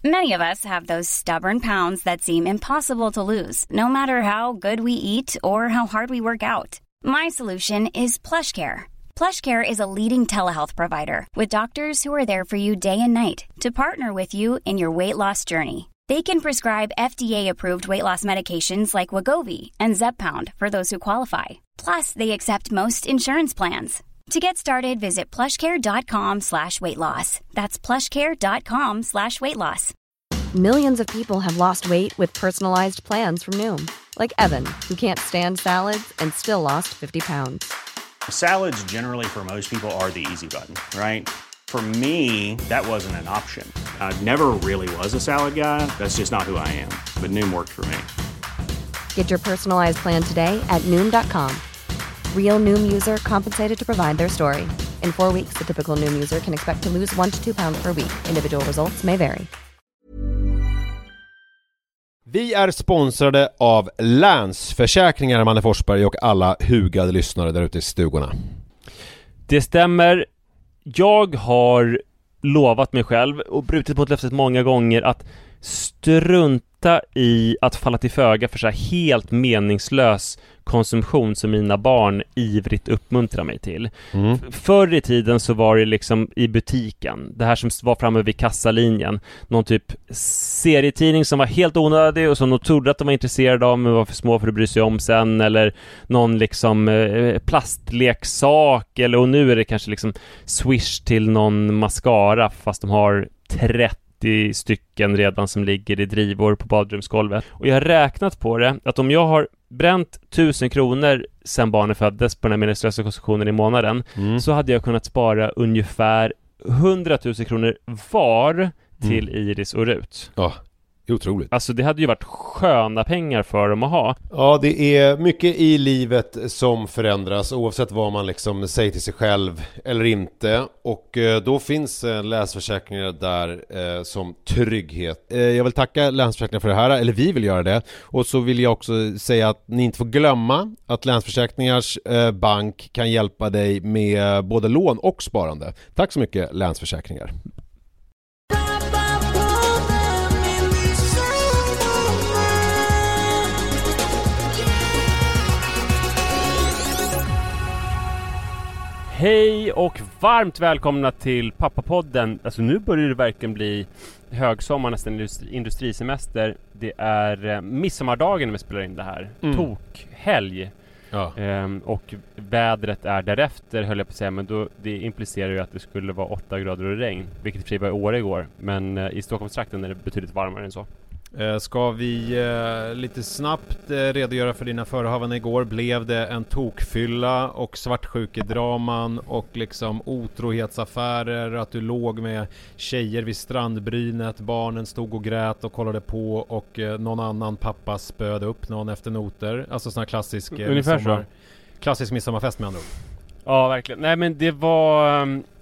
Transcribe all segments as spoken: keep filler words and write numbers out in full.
Many of us have those stubborn pounds that seem impossible to lose, no matter how good we eat or how hard we work out. My solution is PlushCare. PlushCare is a leading telehealth provider with doctors who are there for you day and night to partner with you in your weight loss journey. They can prescribe F D A-approved weight loss medications like Wegovy and Zepbound for those who qualify. Plus, they accept most insurance plans. To get started, visit plushcare.com slash weight loss. That's plushcare.com slash weight loss. Millions of people have lost weight with personalized plans from Noom. Like Evan, who can't stand salads and still lost fifty pounds. Salads generally for most people are the easy button, right? For me, that wasn't an option. I never really was a salad guy. That's just not who I am. But Noom worked for me. Get your personalized plan today at Noom dot com. Real Noom user compensated to provide their story. In four weeks, the typical Noom user can expect to lose one to two pounds per week. Individual results may vary. Vi är sponsrade av Länsförsäkringar, Manne Forsberg, och alla hugade lyssnare där ute i stugorna. Det stämmer. Jag har lovat mig själv och brutit mot löftet många gånger att strunta i att falla till föga för så här helt meningslös konsumtion som mina barn ivrigt uppmuntrar mig till. Mm. Förr i tiden så var det liksom i butiken, det här som var framme vid kassalinjen, någon typ serietidning som var helt onödig och som de trodde att de var intresserade av men var för små för att bry sig om sen, eller någon liksom eh, plastleksak, eller och nu är det kanske liksom Swish till någon mascara fast de har trettio stycken redan som ligger i drivor på badrumsgolvet. Och jag har räknat på det att om jag har bränt tusen kronor sen barnen föddes på den här meningslösa konsumtionen i månaden, mm. så hade jag kunnat spara ungefär hundratusen kronor var till mm. Iris och Rut. Ja, otroligt. Alltså det hade ju varit sköna pengar för dem att ha. Ja, det är mycket i livet som förändras oavsett vad man liksom säger till sig själv eller inte. Och eh, då finns eh, länsförsäkringar där eh, som trygghet. Eh, jag vill tacka Länsförsäkringar för det här, eller vi vill göra det. Och så vill jag också säga att ni inte får glömma att Länsförsäkringars eh, bank kan hjälpa dig med både lån och sparande. Tack så mycket, Länsförsäkringar. Hej och varmt välkomna till Pappapodden. Alltså nu börjar det verkligen bli högsommar, nästan industri- industrisemester. Det är eh, midsommardagen när vi spelar in det här. Mm. Tokhelg. Ja. Ehm, och vädret är därefter, höll jag på att säga. Men då, det implicerar ju att det skulle vara åtta grader och regn. Vilket i och för sig var i Åre igår. Men eh, i Stockholmstrakten är det betydligt varmare än så. Eh, ska vi eh, lite snabbt eh, redogöra för dina förehavanden igår? Blev det en tokfylla och svartsjukedraman och liksom otrohetsaffärer, att du låg med tjejer vid strandbrynet, barnen stod och grät och kollade på och eh, någon annan pappa spöde upp någon efter noter? Alltså sån här klassisk eh, Ungefär midsommar, så. klassisk midsommarfest med andra ord. Ja, verkligen. Nej, men det var...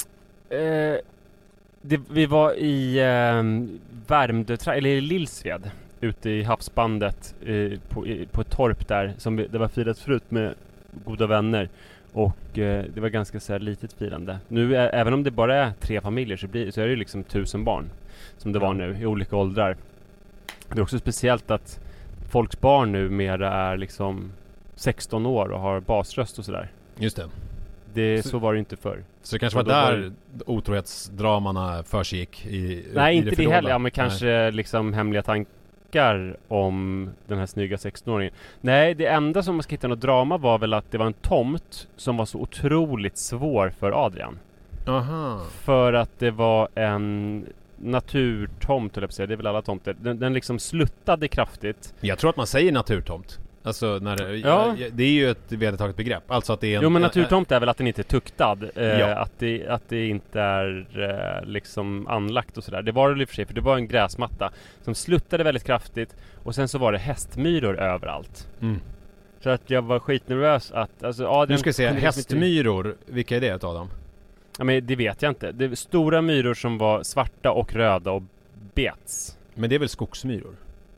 Eh, det, vi var i eh, Värmdö, eller i Lillsved, ute i havsbandet eh, på, i, på ett torp där som vi, det var firat förut med goda vänner. Och eh, det var ganska så här litet firande. Nu är, även om det bara är tre familjer så, blir, så är det liksom tusen barn som det var nu i olika åldrar. Det är också speciellt att folks barn nu mera är liksom sexton år och har basröst och sådär. Just det. Det, så, så var det inte förr. Så det kanske var där var... otrohetsdramarna försiggick i, Nej, i inte det, det heller. Ja, men kanske Nej. liksom hemliga tankar om den här snygga sexton-åringen. Nej, det enda som man ska hitta något drama var väl att det var en tomt som var så otroligt svår för Adrian. Aha. För att det var en naturtomt, eller det är väl alla tomter. Den, den liksom sluttade kraftigt. Jag tror att man säger naturtomt. Alltså när det, ja. det är ju ett vedertaget begrepp. Alltså att det är en, jo, men naturtomt är väl att den inte är tuktad. Eh, ja. att, det, att det inte är eh, liksom anlagt och sådär. Det var det i och för sig, för det var en gräsmatta som sluttade väldigt kraftigt. Och sen så var det hästmyror överallt. Mm. Så att jag var skitnervös att... Alltså, Adrian, nu ska vi se, hästmyror, inte... vilka är det utav dem? Ja, men det vet jag inte. Det är stora myror som var svarta och röda och bets. Men det är väl skogsmyror?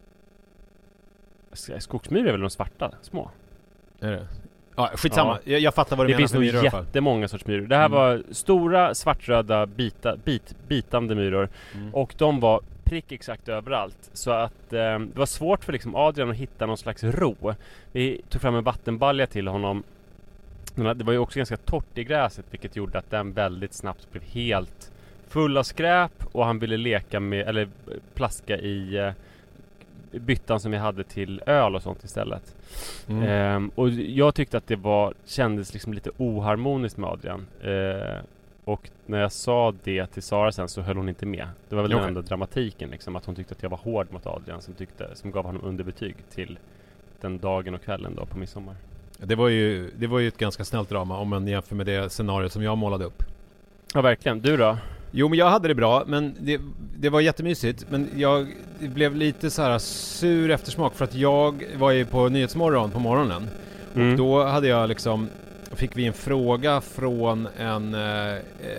Skogsmyror är väl de svarta, små. Är det? Ja, skitsamma. Ja. Jag, jag fattar vad du det menar. Det finns nog jättemånga sorts myror. Det här mm. var stora, svartröda, bita, bit, bitande myror. Mm. Och de var prick exakt överallt. Så att eh, det var svårt för liksom Adrian att hitta någon slags ro. Vi tog fram en vattenbalja till honom. Det var ju också ganska torrt i gräset, vilket gjorde att den väldigt snabbt blev helt full av skräp. Och han ville leka med, eller plaska i eh, byttan som vi hade till öl och sånt istället. Mm. Ehm, och jag tyckte att det var kändes liksom lite oharmoniskt med Adrian. Ehm, och när jag sa det till Sara sen så höll hon inte med. Det var väl okay. Den enda dramatiken liksom, att hon tyckte att jag var hård mot Adrian som, tyckte, som gav honom underbetyg till den dagen och kvällen då på midsommar. Det var ju, det var ju ett ganska snällt drama om man jämför med det scenario som jag målade upp. Ja, verkligen. Du då? Jo, men jag hade det bra, men det, det var jättemysigt. Men jag blev lite så här sur eftersmak för att jag var ju på Nyhetsmorgon på morgonen. Mm. Och då hade jag liksom, fick vi en fråga från en eh,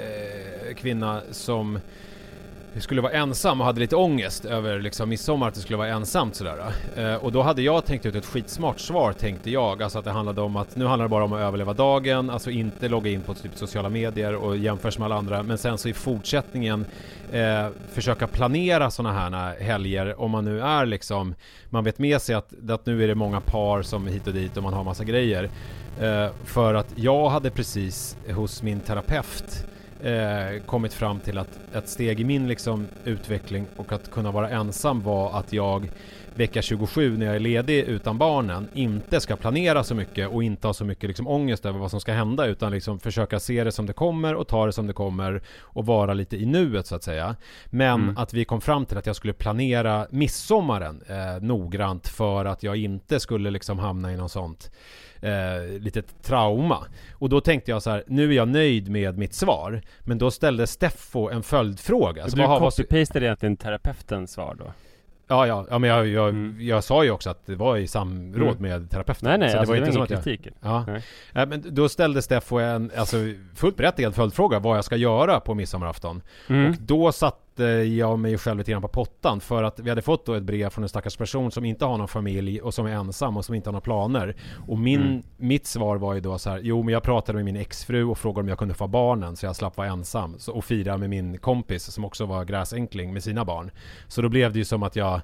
kvinna som skulle vara ensam och hade lite ångest över liksom midsommar, att det skulle vara ensamt sådär. Eh, och då hade jag tänkt ut ett skitsmart svar, tänkte jag. Alltså att det handlade om att nu handlar det bara om att överleva dagen, alltså inte logga in på typ sociala medier och jämförs med alla andra, men sen så i fortsättningen eh, försöka planera sådana här helger om man nu är liksom, man vet med sig att, att nu är det många par som hit och dit och man har massa grejer. Eh, för att jag hade precis hos min terapeut Eh, kommit fram till att ett steg i min liksom utveckling och att kunna vara ensam var att jag vecka tjugosju när jag är ledig utan barnen inte ska planera så mycket och inte ha så mycket liksom ångest över vad som ska hända, utan liksom försöka se det som det kommer och ta det som det kommer och vara lite i nuet så att säga. Men mm. att vi kom fram till att jag skulle planera midsommaren eh, noggrant för att jag inte skulle liksom hamna i något sånt Eh, litet trauma. Och då tänkte jag så här, nu är jag nöjd med mitt svar. Men då ställde Steffo en följdfråga. Så du copy-pastade egentligen terapeutens svar då? Ja, ja, ja men jag, jag, mm. jag sa ju också att det var i samråd mm. med terapeuten. Nej, nej, så alltså det var det inte var ingen kritik. kritik. Ja. Ja, men då ställde Steffo en alltså, fullt berättigad följdfråga vad jag ska göra på midsommarafton. Mm. Och då satte jag mig själv lite grann på pottan, för att vi hade fått då ett brev från en stackars person som inte har någon familj och som är ensam och som inte har några planer. Och min, mm. mitt svar var ju då så här, jo men jag pratade med min exfru och frågade om jag kunde få barnen så jag slapp vara ensam så, och fira med min kompis som också var gräsänkling med sina barn. Så då blev det ju som att jag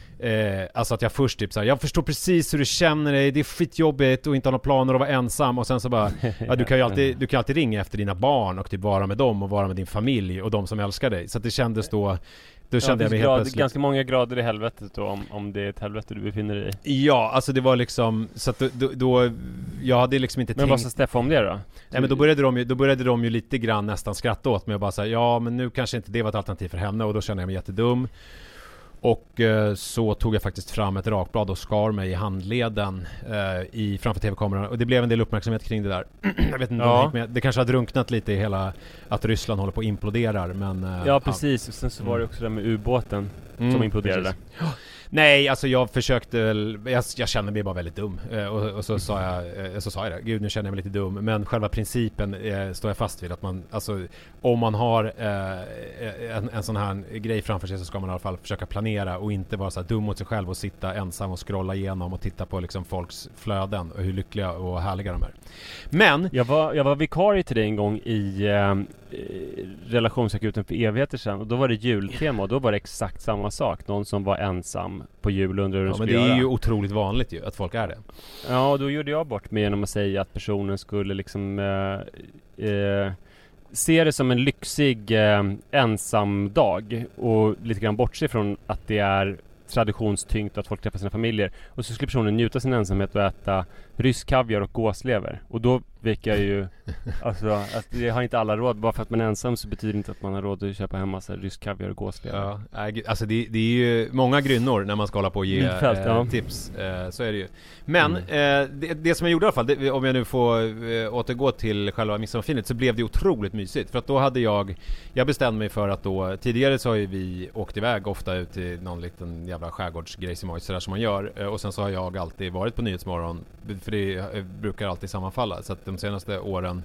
Eh, alltså att jag först typ såhär, jag förstår precis hur du känner dig, det är skitjobbigt och inte ha några planer och vara ensam, och sen så bara ja, du kan ju alltid, du kan alltid ringa efter dina barn och typ vara med dem och vara med din familj och de som älskar dig. Så att det kändes då Då kände ja, jag mig grad, helt plötsligt ganska många grader i helvetet då, om, om det är ett helvete du befinner dig i. Ja, alltså det var liksom så att då, då, då jag hade liksom inte men tänkt. Men vad sa Stefan om det då? Nej, men då började de ju, då började de ju lite grann nästan skratta åt mig och bara säga ja, men nu kanske inte det var ett alternativ för henne, och då kände jag mig jättedum. Och eh, så tog jag faktiskt fram ett rakblad och skar mig i handleden eh, i, framför tv-kameran. Och det blev en del uppmärksamhet kring det där. Jag vet inte, ja. med. Det kanske har drunknat lite i hela att Ryssland håller på att imploderar. Men, eh, ja, precis. Och sen så var det också det med ubåten mm, som imploderade. Ja. Nej, alltså jag försökte, jag, jag kände mig bara väldigt dum. Eh, och, och så sa jag, eh, så sa jag det. Gud, nu känner jag mig lite dum. Men själva principen eh, står jag fast vid. Att man, alltså, om man har eh, en, en sån här grej framför sig så ska man i alla fall försöka planera och inte vara så här dum mot sig själv och sitta ensam och scrolla igenom och titta på liksom folks flöden och hur lyckliga och härliga de är. Men jag var, jag var vikarie till dig en gång i eh, relationsakuten för evigheter sedan, och då var det jultema och då var det exakt samma sak. Någon som var ensam på jul under hur de ja, skulle men det är göra. ju otroligt vanligt ju att folk är det. Ja, och då gjorde jag bort mig genom att säga att personen skulle liksom eh, eh, se det som en lyxig eh, ensam dag och lite grann bortse från att det är traditionstyngt att folk träffar sina familjer, och så skulle personen njuta sin ensamhet och äta rysk kaviar och gåslever. Och då fick jag ju alltså att det har inte alla råd. Bara för att man är ensam så betyder det inte att man har råd att köpa hemma så här, rysk kaviar och gåslever. Ja, alltså det, det är ju många grynnor när man ska hålla på och ge Fält, eh, ja. tips, eh, så är det ju. Men mm. eh, det, det som jag gjorde i alla fall, det, om jag nu får eh, återgå till själva midsommarfinet, så blev det otroligt mysigt. För att då hade jag, jag bestämde mig för att då, tidigare så har ju vi åkt iväg ofta ut till någon liten jävla skärgårdsgrejsimoj sådär som man gör. Eh, och sen så har jag alltid varit på Nyhetsmorgon, för det eh, brukar alltid sammanfalla. Så att de senaste åren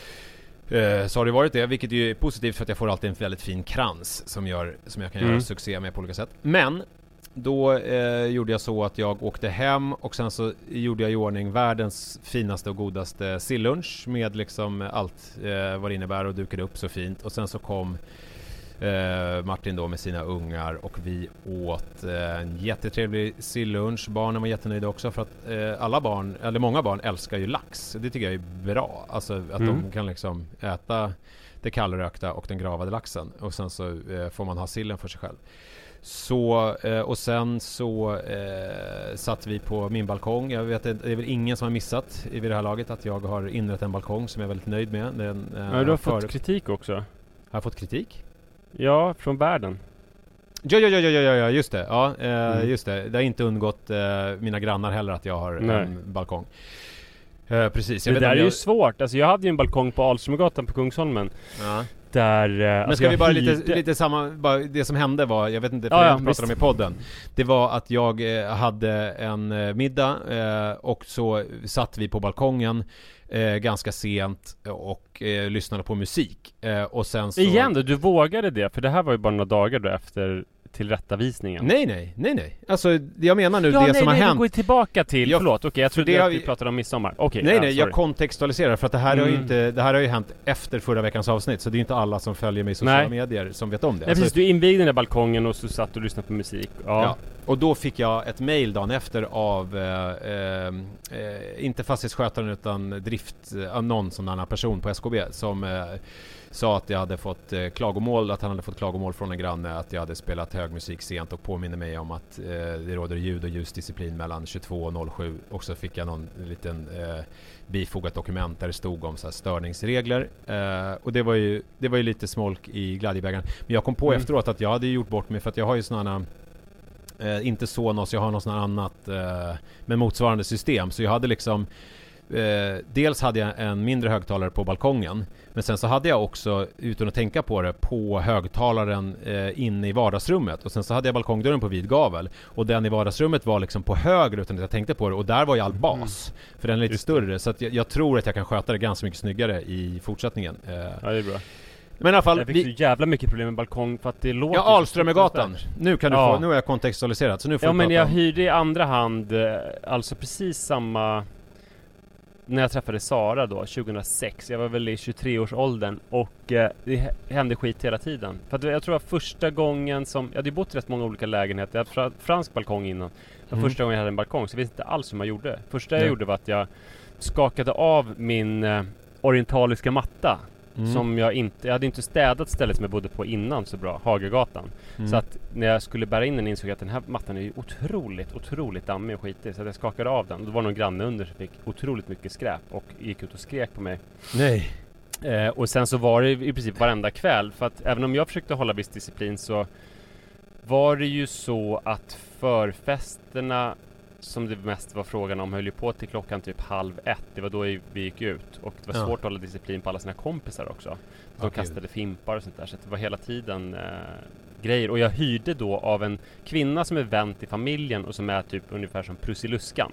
eh, så har det varit det, vilket är positivt för att jag får alltid en väldigt fin krans som, gör, som jag kan mm. göra succé med på olika sätt. Men då eh, gjorde jag så att jag åkte hem och sen så gjorde jag i ordning världens finaste och godaste sillunch med liksom allt eh, vad det innebär och dukade upp så fint. Och sen så kom eh, Martin då med sina ungar, och vi åt eh, en jättetrevlig sillunch. Barnen var jättenöjda också för att eh, alla barn, eller många barn älskar ju lax. Det tycker jag är bra. Alltså att mm. de kan liksom äta det kallrökta och den gravade laxen, och sen så eh, får man ha sillen för sig själv. Så, eh, och sen så eh, satt vi på min balkong. Jag vet att det är väl ingen som har missat i det här laget att jag har inrett en balkong som jag är väldigt nöjd med. Den, eh, ja, du har för... fått kritik också. Har jag fått kritik? Ja, från världen. Ja, ja, ja, ja, ja, ja, just det. Ja, eh, mm. just det. Det har inte undgått eh, mina grannar heller att jag har Nej. en balkong. Eh, precis. Jag det vet där är jag... ju svårt. Alltså jag hade ju en balkong på Alströmergatan på Kungsholmen. Ja. Där, Men alltså ska vi bara hyrde... lite, lite samma, bara det som hände var, jag vet inte, för ja, jag ja, pratade om i podden. Det var att jag eh, hade en eh, middag eh, och så satt vi på balkongen eh, ganska sent och eh, lyssnade på musik. Eh, och sen så... Igen då, du vågade det, för det här var ju bara några dagar då efter tillrättavisningen. Nej, nej, nej, nej. Alltså, jag menar nu ja, det nej, som nej, har hänt. Ja, går tillbaka till, jag, förlåt, okej, okay, jag trodde det att har vi vi pratade om midsommar. Okej, okay, nej, ja, nej, sorry. jag kontextualiserar för att det här, mm. har ju inte, det här har ju hänt efter förra veckans avsnitt, så det är inte alla som följer mig i sociala nej. medier som vet om det. Nej, alltså, precis, du invigde den där balkongen och så satt och lyssnade på musik. Ja. ja. Och då fick jag ett mejl dagen efter av eh, eh, inte fastighetsskötaren utan drift, eh, någon sån annan person på S K B som eh, sa att jag hade fått eh, klagomål, att han hade fått klagomål från en granne att jag hade spelat hög musik sent, och påminner mig om att eh, det råder ljud- och ljusdisciplin mellan tjugotvå och noll sju, och så fick jag någon liten eh, bifogat dokument där det stod om så här störningsregler, eh, och det var ju det var ju lite smolk i glädjebägaren. Men jag kom på mm. efteråt att jag hade gjort bort mig, för att jag har ju sådana Eh, inte Sonos, jag har något sånt annat eh, med motsvarande system. Så jag hade liksom eh, dels hade jag en mindre högtalare på balkongen, men sen så hade jag också, utan att tänka på det, på högtalaren eh, inne i vardagsrummet, och sen så hade jag balkongdörren på vid gavel, och den i vardagsrummet var liksom på höger utan att jag tänkte på det, och där var ju all bas mm. för den är lite Just större, så att jag, jag tror att jag kan sköta det ganska mycket snyggare i fortsättningen. eh, Ja, det är bra. Men i alla fall, jag fick vi... så jävla mycket problem med balkong för att det låter... Ja, Alströmergatan. Nu kan du ja. få, nu är jag kontextualiserad, så nu får Ja, du men prata jag om... hyrde i andra hand, alltså precis samma... När jag träffade Sara då, tjugohundrasex. Jag var väl i tjugotre-årsåldern, och eh, det hände skit hela tiden. För att jag tror att första gången som... Jag hade bott i rätt många olika lägenheter. Jag hade fransk balkong innan. Det var mm. första gången jag hade en balkong, så jag visste inte alls hur man gjorde. Första jag Nej. gjorde var att jag skakade av min eh, orientaliska matta. Mm. Som jag inte, jag hade inte städat stället som jag bodde på innan så bra, Hagagatan. Mm. Så att när jag skulle bära in den insåg jag att den här mattan är ju otroligt, otroligt dammig och skitig. Så att jag skakade av den. Och det var någon granne under som fick otroligt mycket skräp och gick ut och skrek på mig. Nej. Eh, och sen så var det i princip varenda kväll. För att även om jag försökte hålla viss disciplin, så var det ju så att förfesterna, som det mest var frågan om, höll ju på till klockan typ halv ett. Det var då vi gick ut. Och det var ja. svårt att hålla disciplin på alla sina kompisar också. De okay. kastade fimpar och sånt där. Så det var hela tiden eh, grejer. Och jag hyrde då av en kvinna som är vän till familjen och som är typ ungefär som Prussiluskan.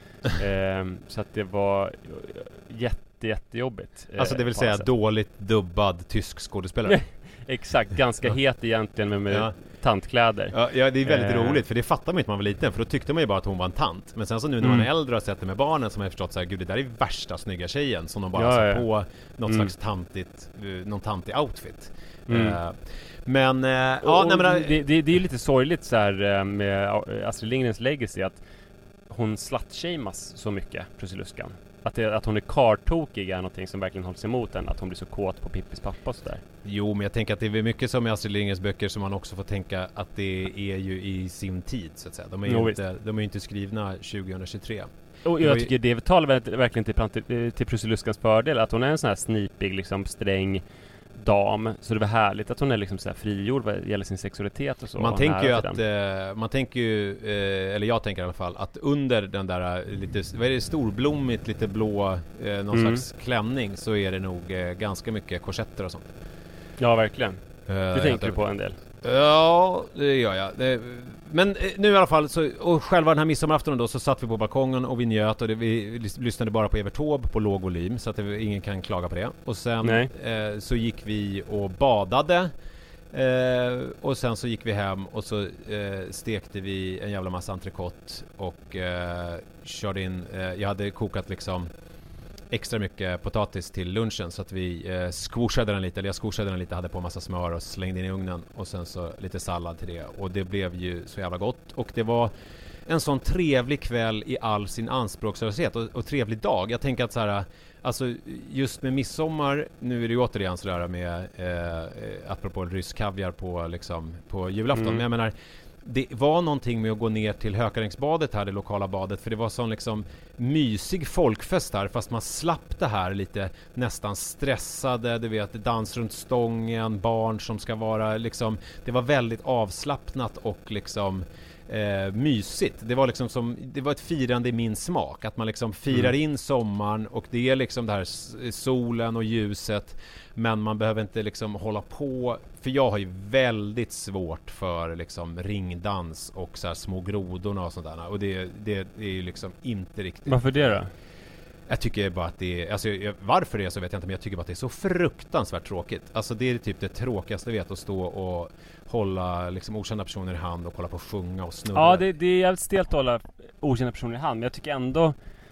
eh, så att det var jätte, jättejobbigt. Eh, alltså det vill säga sätt. dåligt dubbad tysk skådespelare. Exakt, ganska het egentligen med, med ja. tantkläder. Ja, ja, det är väldigt eh. roligt, för det fattar man inte när man var liten, för då tyckte man ju bara att hon var en tant. Men sen så nu när mm. man är äldre och sett det med barnen, som har förstått så här, gud, det där är värsta snygga tjejen som de bara ja, satt ja. på något mm. slags tantigt, någon tantig outfit. Mm. Uh, men, uh, ja, nej, men det, det, det är ju lite sorgligt så här med Astrid Lindgrens legacy, att hon slut-shamas så mycket, Prussiluskan. Att, det, att hon är kartokig är någonting som verkligen hålls emot den. Att hon blir så kåt på Pippis pappa och sådär. Jo, men jag tänker att det är mycket som i Astrid Lindgrens böcker som man också får tänka att det är ju i sin tid, så att säga. De är ju no, inte, de är inte skrivna tjugohundratjugotre. Och jag tycker det talar verkligen till, till, till Prussiluskans fördel. Att hon är en sån här snipig, liksom sträng dam, så det var härligt att hon är liksom så här frigjord vad gäller sin sexualitet och så. Man tänker ju att eh, man tänker ju eh, eller jag tänker i alla fall att under den där lite, vad är det, storblommigt, lite blå eh, någon mm. slags klänning, så är det nog eh, ganska mycket korsetter och sånt. Ja, verkligen. Eh, det tänker du på en del. Ja, det gör jag. Det, men nu i alla fall så, och själva den här midsommaraftonen då, så satt vi på balkongen och vi njöt, och det, vi lyssnade bara på Evert Taube på låg volym, så att det, ingen kan klaga på det. Och sen eh, så gick vi och badade, eh, och sen så gick vi hem och så eh, stekte vi en jävla massa entrecote och eh, körde in, eh, jag hade kokat liksom extra mycket potatis till lunchen så att vi eh, squishade den lite, eller jag squishade den lite, hade på massa smör och slängde in i ugnen och sen så lite sallad till det och det blev ju så jävla gott och det var en sån trevlig kväll i all sin anspråkslöshet och, och trevlig dag. Jag tänker att så här, alltså just med midsommar, nu är det ju återigen sådär med eh, apropå rysk kaviar på, liksom, på julafton, mm. men jag menar det var någonting med att gå ner till Hökarängsbadet här, det lokala badet, för det var sån liksom mysig folkfest här, fast man slapp det här lite nästan stressade, du vet, dans runt stången, barn som ska vara liksom, det var väldigt avslappnat och liksom Eh, mysigt. Det var liksom som, det var ett firande i min smak, att man liksom firar mm. in sommaren och det är liksom det här solen och ljuset, men man behöver inte liksom hålla på, för jag har ju väldigt svårt för liksom ringdans och så här små grodorna och sånt där, och det, det, det är ju liksom inte riktigt. Varför det då? Jag tycker bara att det är, alltså varför det är så vet jag inte, men jag tycker bara att det är så fruktansvärt tråkigt. Alltså det är typ det tråkigaste jag vet, att stå och hålla liksom okända personer i hand och kolla på sjunga och snurra. Ja, det, det är jävligt stelt att hålla okända personer i hand, men jag tycker ändå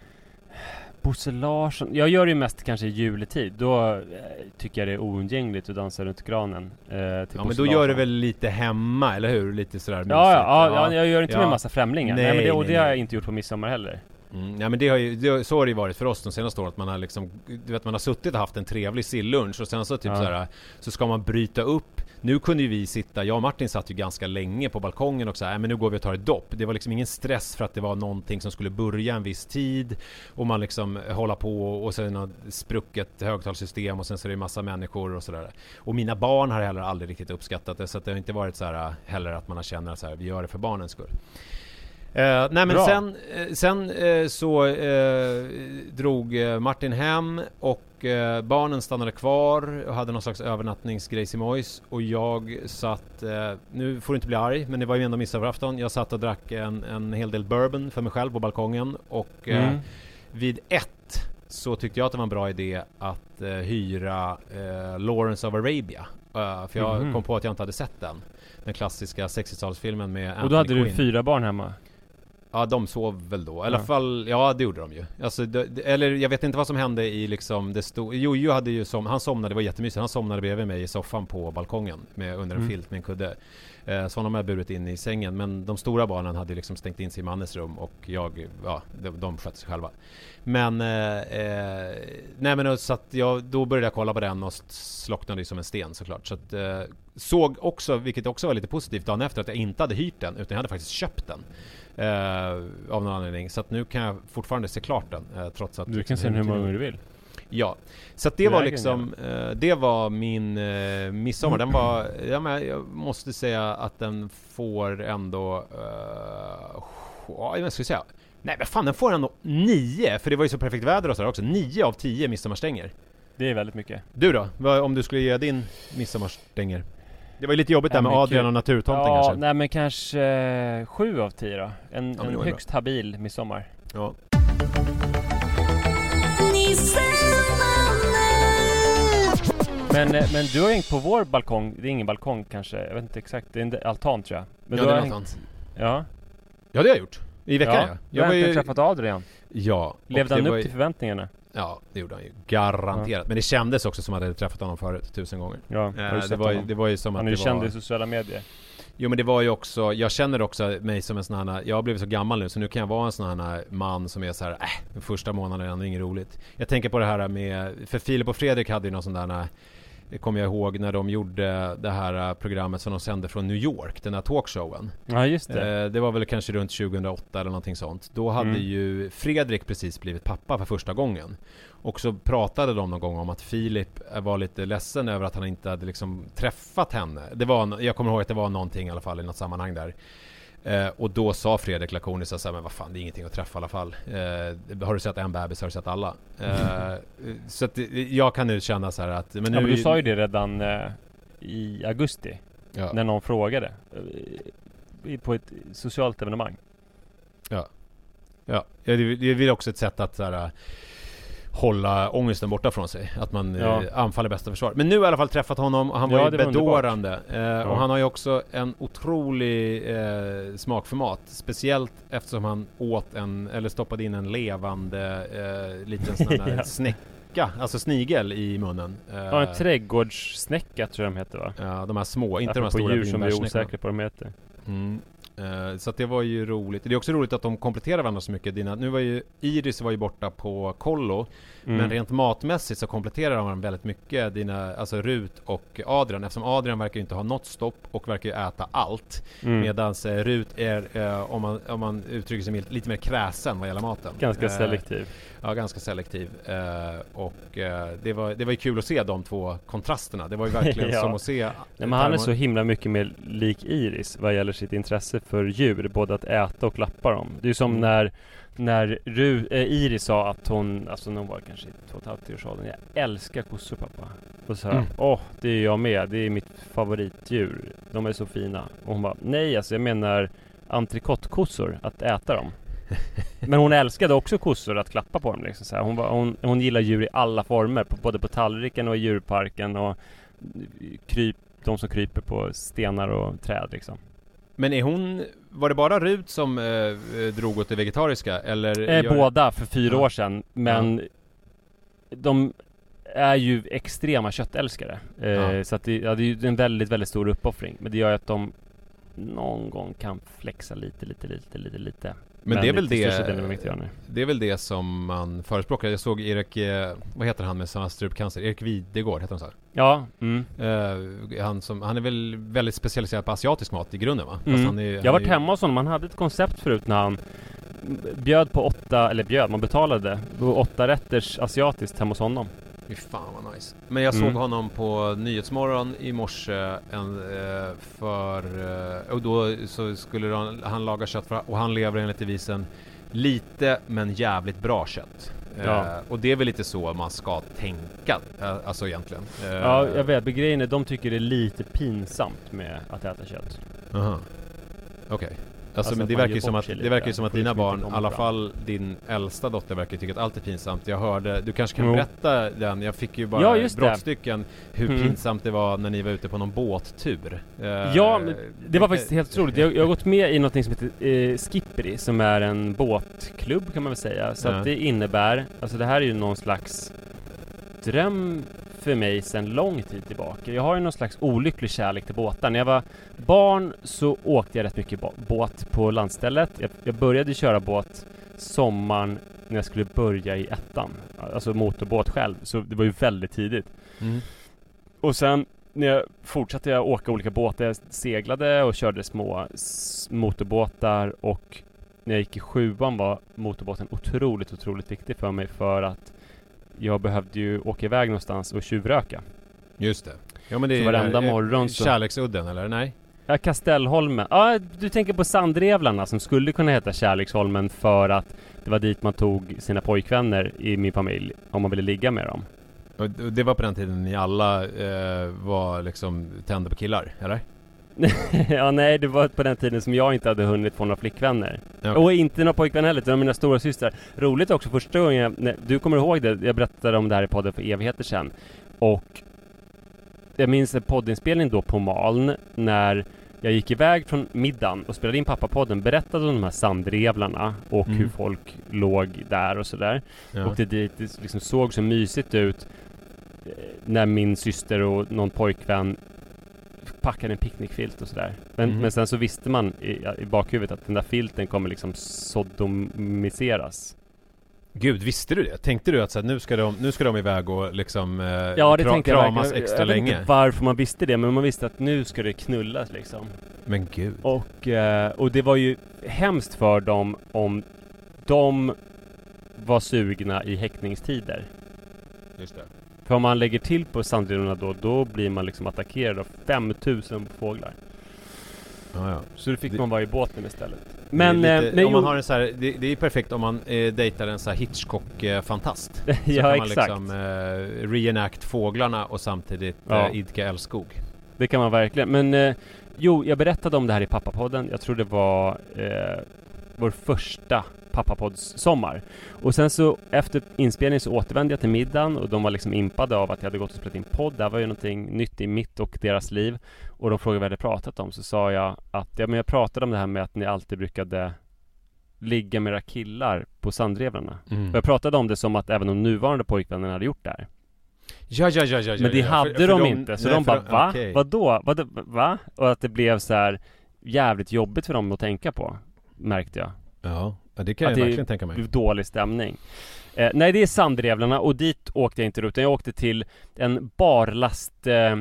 Bosse Larsson, jag gör det ju mest kanske i juletid, då eh, tycker jag det är oundgängligt att dansa runt granen eh, till Ja, Bosse men då Larsson. gör det väl lite hemma, eller hur? Lite sådär mysigt. Ja, ja, ja, jag gör det inte ja. med en massa främlingar. Nej, nej, men det, och nej, det har jag nej. inte gjort på midsommar heller. Mm, ja, men det har ju, det, så har det ju varit för oss de senaste åren, att man har liksom, du vet, man har suttit och haft en trevlig sillunch och sen så typ ja. såhär, så ska man bryta upp. Nu kunde ju vi sitta, jag och Martin satt ju ganska länge på balkongen och så här, men nu går vi och tar ett dopp. Det var liksom ingen stress för att det var någonting som skulle börja en viss tid och man liksom hålla på och sen har sprucket högtalssystem och sen så är det massa människor och sådär. Och mina barn har heller aldrig riktigt uppskattat det, så att det har inte varit så här heller att man har känner så här, vi gör det för barnens skull. Uh, nej men Bra. sen, uh, sen uh, så uh, drog uh, Martin hem och uh, barnen stannade kvar och hade någon slags övernattningsgrejs i Mojs och jag satt, uh, nu får du inte bli arg, men det var ju ändå midsommarafton, jag satt och drack en, en hel del bourbon för mig själv på balkongen och uh, mm. vid ett så tyckte jag att det var en bra idé att uh, hyra uh, Lawrence of Arabia, uh, för jag mm. kom på att jag inte hade sett den, den klassiska sextiotalsfilmen med Anthony Och då hade Quinn. du fyra barn hemma? Ja, de sov väl då. I alla ja. fall, ja det gjorde de ju. Alltså, det, eller jag vet inte vad som hände i liksom, det stod, Jojo hade ju som, han somnade, det var jättemysigt, han somnade bredvid mig i soffan på balkongen med, under en mm. filt med en kudde. Eh, så honom hade burit in i sängen, men de stora barnen hade liksom stängt in sig i mannens rum och jag, ja, de, de skötte sig själva. Men, eh, eh, nej men så att jag, då började jag kolla på den och slocknade som en sten såklart. Så att, eh, såg också, vilket också var lite positivt dagen efter, att jag inte hade hyrt den, utan jag hade faktiskt köpt den. Uh, av någon anledning. Så att nu kan jag fortfarande se klart den uh, trots att du kan se den hur många gånger du vill. Ja, så att det var liksom uh, det var min uh, midsommar. Den var, ja, men jag måste säga att den får ändå uh, jag ska säga, nej men fan, den får ändå nio, för det var ju så perfekt väder och så där också. Nio av tio midsommarstänger. Det är väldigt mycket. Du då? Vad, om du skulle ge din midsommarstänger? Det var ju lite jobbigt där med Adrian och naturtomten ja, kanske. Nej men kanske eh, sju av tio då. En, ja, en högst habil midsommar. Ja. Men, men du har hängt på vår balkong. Det är ingen balkong kanske. Jag vet inte exakt. Det är en altan tror jag. Men ja, du det har är hängt... Ja. Ja, det har jag gjort. I veckan, ja. ja. Jag har var ju... träffat Adrian. Ja. Levde han upp ju... till förväntningarna? Ja, det gjorde han ju. Garanterat. Ja. Men det kändes också som att jag hade träffat honom förut tusen gånger. Ja, äh, det, var ju, det var ju som han att är det ju känd var... i sociala medier. Jo, men det var ju också, jag känner också mig som en sån här, jag har blivit så gammal nu så nu kan jag vara en sån här man som är så här, äh, den första månaden är ändå inget roligt. Jag tänker på det här med, för Filip och Fredrik hade ju någon sån där, det kommer jag ihåg när de gjorde det här programmet som de sände från New York, den här talkshowen. Ja, just det. Eh, det var väl kanske runt tjugohundraåtta eller någonting sånt. Då hade mm. ju Fredrik precis blivit pappa för första gången. Och så pratade de någon gång om att Filip var lite ledsen över att han inte hade liksom träffat henne. Det var, jag kommer ihåg att det var någonting i alla fall i något sammanhang där. Eh, och då sa Fredrik lakoniskt så här, men vad fan, det är ingenting att träffa i alla fall. Eh, har du sett en bebis har du sett alla. Eh, så att jag kan nu känna så här att... Men, nu ja, men du sa ju det redan eh, i augusti. Ja. När någon frågade. Eh, på ett socialt evenemang. Ja. Ja, det är väl också ett sätt att så här, hålla ångesten borta från sig. Att man Ja. eh, anfaller bästa försvar. Men nu har jag i alla fall träffat honom och han var Ja, ju det var bedårande. Eh, Ja. Och han har ju också en otrolig eh, smak för mat. Speciellt eftersom han åt en, eller stoppade in en levande eh, liten sån här Ja. snäcka, alltså snigel i munnen. Eh, Ja, en trädgårdssnäcka tror jag de heter, va? ja, de här små, inte de här På stora djur som vi är vinbärssnäckorna. osäkra på vad de heter. Mm. Eh, så att det var ju roligt. Det är också roligt att de kompletterar varandra så mycket. Dina, nu var ju Iris var ju borta på kollo, Mm. men rent matmässigt så kompletterar de varandra väldigt mycket. Dina, alltså Rut och Adrian, eftersom Adrian verkar ju inte ha något stopp och verkar ju äta allt. Mm. Medan eh, Rut är, eh, om, man, om man uttrycker sig milt, lite mer kräsen vad gäller maten. Ganska Eh, selektiv. Ja, ganska selektiv. Eh, och eh, det, var, det var ju kul att se de två kontrasterna. Det var ju verkligen Ja. som att se... Nej, men han är så himla mycket mer lik Iris vad gäller sitt intresse för djur, både att äta och klappa dem. Det är ju som Mm. när när Ru, äh, Iris sa att hon, alltså när hon var kanske i två och ett halvt års åldern, jag älskar kossor pappa. Och så här, Mm. åh, det är jag med, det är mitt favoritdjur, de är så fina. Och hon bara, nej alltså jag menar entrecotekossor, att äta dem. Men hon älskade också kossor, att klappa på dem liksom, så här. Hon, var, hon, hon gillar djur i alla former, på, både på tallriken och i djurparken och kryp, de som kryper på stenar och träd liksom. Men är hon... Var det bara Rut som eh, drog åt det vegetariska? Eller Eh, gör- båda för fyra Ja. år sedan. Men de är ju extrema köttälskare. Eh, Ja. Så att det, ja, det är ju en väldigt, väldigt stor uppoffring. Men det gör ju att de någon gång kan flexa lite, lite, lite, lite, lite. Men det är väl till det- största delen de inte gör nu. Det är väl det som man förespråkar. Jag såg Erik, eh, vad heter han med samma strupcancer? Erik Videgård, heter han så? Ja, mm. Eh, han, som, han är väl väldigt specialiserad på asiatisk mat i grunden, va? Fast Mm. han är, Jag han har varit är, hemma hos honom. Han hade ett koncept förut när han bjöd på åtta, eller bjöd, man betalade på åtta rätters asiatiskt hemma hos honom. Fy fan vad nice. Men jag Mm. såg honom på Nyhetsmorgon i morse en, eh, för... Eh, och då så skulle han, han laga kött för, och han lever enligt devisen lite men jävligt bra kött. Ja. Eh, och det är väl lite så man ska tänka, eh, alltså egentligen. Eh, Ja, jag vet. Men grejen är, de tycker det är lite pinsamt med att äta kött. Aha. Okej. Alltså, Alltså men att det man verkar ger ju som bort att, sig det lite. verkar ju som att Får dina liksom inte barn, i komma alla fram. fall din äldsta dotter, verkar tycka att allt är pinsamt. Jag hörde, du kanske kan Jo. berätta den, jag fick ju bara Ja, just det. brottstycken hur Mm. pinsamt det var när ni var ute på någon båttur. Eh, Ja, men det var tänkte- faktiskt helt otroligt. Jag, jag har gått med i något som heter eh, Skippery, som är en båtklubb kan man väl säga. Så Ja. att det innebär, alltså det här är ju någon slags dröm för mig sedan lång tid tillbaka. Jag har ju någon slags olycklig kärlek till båtar. När jag var barn så åkte jag rätt mycket ba- båt på landstället. Jag, jag började köra båt sommaren när jag skulle börja i ettan. Alltså motorbåt själv. Så det var ju väldigt tidigt. Mm. Och sen när jag fortsatte jag åka olika båtar. Jag seglade och körde små s- motorbåtar. Och när jag gick i sjuan var motorbåten otroligt, otroligt viktig för mig. För att jag behövde ju åka iväg någonstans och tjuvröka. Just det. Ja, men det Så är varenda eh, morgon så- Kärleksudden, eller? Nej? Ja, Kastellholmen. Ja, du tänker på Sandrevlarna som skulle kunna heta Kärleksholmen för att det var dit man tog sina pojkvänner i min familj om man ville ligga med dem. Och och det var på den tiden ni alla eh, var liksom tända på killar, eller? Ja, nej, det var på den tiden som jag inte hade hunnit få några flickvänner. Ja, okej. Och inte några pojkvänner heller, utan mina stora systrar. Roligt också, första gången jag, nej, du kommer ihåg det, jag berättade om det här i podden för evigheter sedan. Och jag minns en poddinspelning då på Maln när jag gick iväg från middagen och spelade in pappapodden, berättade om de här sandrevlarna och Mm. hur folk låg där och sådär. Ja. Och det, det, det liksom såg så mysigt ut eh, när min syster och någon pojkvän packade en picknickfilt och sådär. Men, Mhm. men sen så visste man i, i bakhuvudet att den där filten kommer liksom sodomiseras. Gud, visste du det? Tänkte du att så här, nu, ska de, nu ska de iväg och liksom eh, Ja, det kra- tänkte jag kramas verkligen. extra jag vet länge? inte varför man visste det, men man visste att nu ska det knullas liksom. Men gud. Och, eh, och det var ju hemskt för dem om de var sugna i häckningstider. Just det. För om man lägger till på sandrevlarna då, då blir man liksom attackerad av fem tusen fåglar. Ja, ja. Så då fick Det- man vara i båten istället. Det Men, är lite, eh, men om man jo- har en så här, det, det är perfekt om man eh, dejtar en så här Hitchcock-fantast. Så ja, kan man exakt. liksom eh, reenact fåglarna och samtidigt Ja. eh, idka älskog. Det kan man verkligen. Men eh, jo, jag berättade om det här i pappapodden. Jag tror det var eh, vår första Pappapods sommar. Och sen så efter inspelningen så återvände jag till middagen och de var liksom impade av att jag hade gått och spelat in podd. Det var ju någonting nytt i mitt och deras liv. Och de frågade vad jag hade pratat om. Så sa jag att ja, men jag pratade om det här med att ni alltid brukade ligga med era killar på Sandrevlarna. Mm. Och jag pratade om det som att även de nuvarande pojkvännerna hade gjort det här. Ja, ja, ja, ja, men det ja, hade för, för de, de inte. Så nej, de bara, de, va? okay. Vadå? Vad, va? Och att det blev så här jävligt jobbigt för dem att tänka på, märkte jag. Ja, det kan att jag verkligen tänka mig. Dålig stämning. Eh, nej, det är Sandrevlarna och dit åkte jag inte ut. Jag åkte till en barlast... Eh,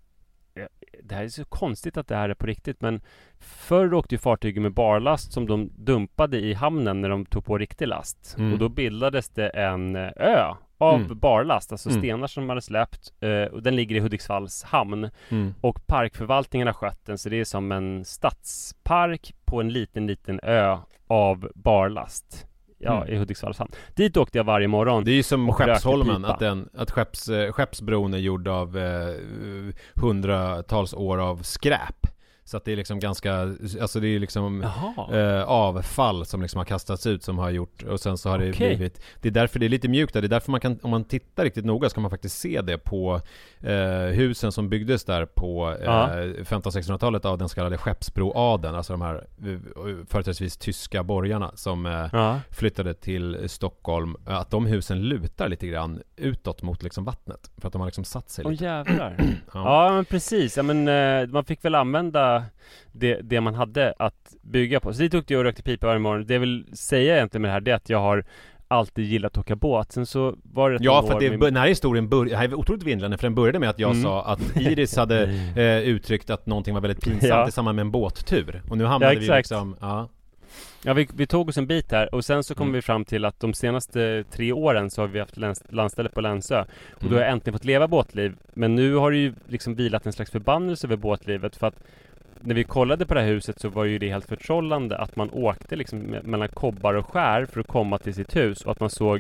det här är så konstigt att det här är på riktigt, men förr åkte ju fartygen med barlast som de dumpade i hamnen när de tog på riktig last. Mm. Och då bildades det en ö av mm. barlast, alltså mm. stenar som de hade släppt, eh, och den ligger i Hudiksvalls hamn. Mm. Och parkförvaltningen har skött den, så det är som en stadspark på en liten, liten ö av barlast. Ja, mm. i Hudiksvalls hamn. Dit åkte jag varje morgon. Det är ju som Skeppsholmen, att, den, att skepps, Skeppsbron är gjord av eh, hundratals år av skräp. Så att det är liksom ganska, alltså det är liksom eh, avfall som liksom har kastats ut som har gjort, och sen så har det okay. blivit, det är därför det är lite mjukt där, det är därför man kan, om man tittar riktigt noga så kan man faktiskt se det på eh, husen som byggdes där på eh, femtonhundra-sextonhundratalet av den så kallade Skeppsbroadeln, alltså de här företrädesvis tyska borgarna som eh, flyttade till Stockholm, att de husen lutar lite grann utåt mot liksom vattnet, för att de har liksom satt sig lite. Åh jävlar. ja. ja men precis, ja, men eh, man fick väl använda Det, det man hade att bygga på. Så det tog jag och rökte pipa varje morgon. Det jag vill säga egentligen med det här, det är att jag har alltid gillat att åka båt. Sen så var det ja, för att det, med... den här historien bör, här är otroligt vindlande, för den började med att jag mm. sa att Iris hade eh, uttryckt att någonting var väldigt pinsamt ja. i samband med en båttur. Och nu hamnade ja, vi liksom... Ja. Ja, vi, vi tog oss en bit här och sen så kom mm. vi fram till att de senaste tre åren så har vi haft läns, landställe på Länsö. Och mm. då har jag äntligen fått leva båtliv. Men nu har det ju liksom vilat en slags förbannelse över båtlivet, för att när vi kollade på det här huset så var ju det helt förtrollande att man åkte liksom mellan kobbar och skär för att komma till sitt hus, och att man såg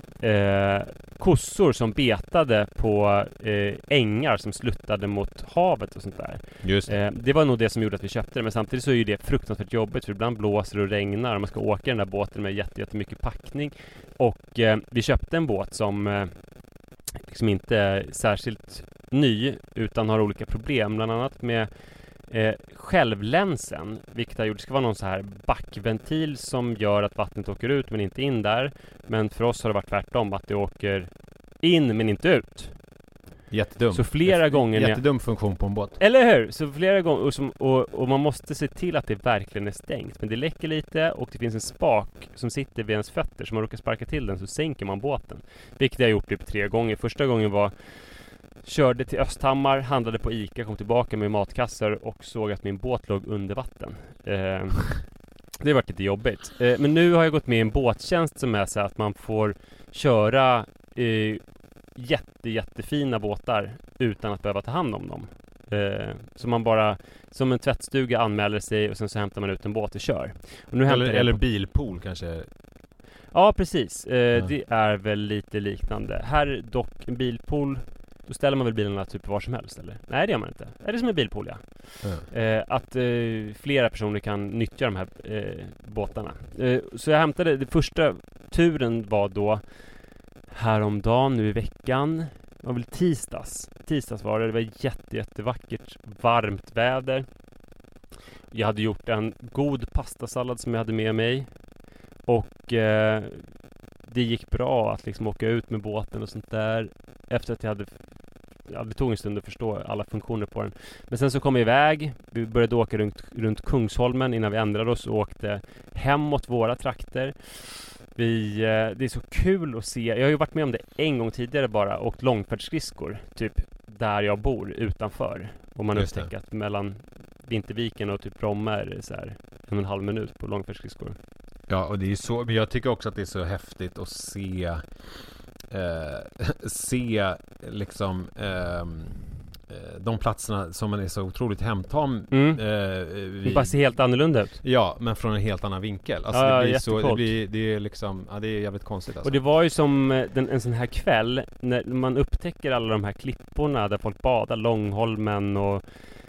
eh, kossor som betade på eh, ängar som sluttade mot havet och sånt där. Just det. Eh, det var nog det som gjorde att vi köpte det, men samtidigt så är ju det fruktansvärt jobbigt, för ibland blåser och regnar och man ska åka den där båten med jätte, jättemycket packning. Och eh, vi köpte en båt som eh, liksom inte är särskilt ny utan har olika problem, bland annat med Eh, självlänsen, vilket har gjort, det ska vara någon så här backventil som gör att vattnet åker ut men inte in där. Men för oss har det varit tvärtom, att det åker in men inte ut. Jättedum. Så flera Jätte, gånger Jättedum jag... funktion på en båt. Eller hur? Så flera gånger och, som, och, och man måste se till att det verkligen är stängt. Men det läcker lite och det finns en spak som sitter vid ens fötter, som man råkar sparka till den så sänker man båten. Vilket jag har gjort typ tre gånger. Första gången var körde till Östhammar, handlade på Ica, kom tillbaka med matkassar och såg att min båt låg under vatten. Eh, det har varit lite jobbigt. Eh, men nu har jag gått med i en båttjänst som är så att man får köra eh, jätte, jättefina båtar utan att behöva ta hand om dem. Eh, så man bara, som en tvättstuga, anmäler sig och sen så hämtar man ut en båt och kör. Och nu eller eller på... bilpool kanske? Ja, precis. Eh, ja. Det är väl lite liknande. Här dock en bilpool. Då ställer man väl bilarna typ var som helst, eller? Nej, det gör man inte. Är det som en bilpool, ja. Mm. Eh, att eh, flera personer kan nyttja de här eh, båtarna. Eh, så jag hämtade, det första turen var då häromdagen, nu i veckan. Det var väl tisdags. Tisdags var det. Det var jätte, jättevackert, varmt väder. Jag hade gjort en god pastasallad som jag hade med mig. Och eh, det gick bra att liksom åka ut med båten och sånt där. Efter att jag hade... Ja, det tog en stund att förstå alla funktioner på den. Men sen så kom vi iväg. Vi började åka runt, runt Kungsholmen innan vi ändrade oss och åkte hemåt våra trakter. Vi, det är så kul att se. Jag har ju varit med om det en gång tidigare bara. Åkt långfärdsskridskor. Typ där jag bor utanför. Och man upptäcker att mellan Vinterviken och typ Bromma är det så här en och en halv minut på långfärdsskridskor. Ja, och det är så, men jag tycker också att det är så häftigt att se eh, se liksom eh, de platserna som man är så otroligt hemtam mm. eh, vid... Det bara ser helt annorlunda ut. Ja, men från en helt annan vinkel. Alltså ja, det blir så, det blir, det är liksom, ja, det är jävligt konstigt alltså. Och det var ju som den, en sån här kväll när man upptäcker alla de här klipporna där folk badar, Långholmen och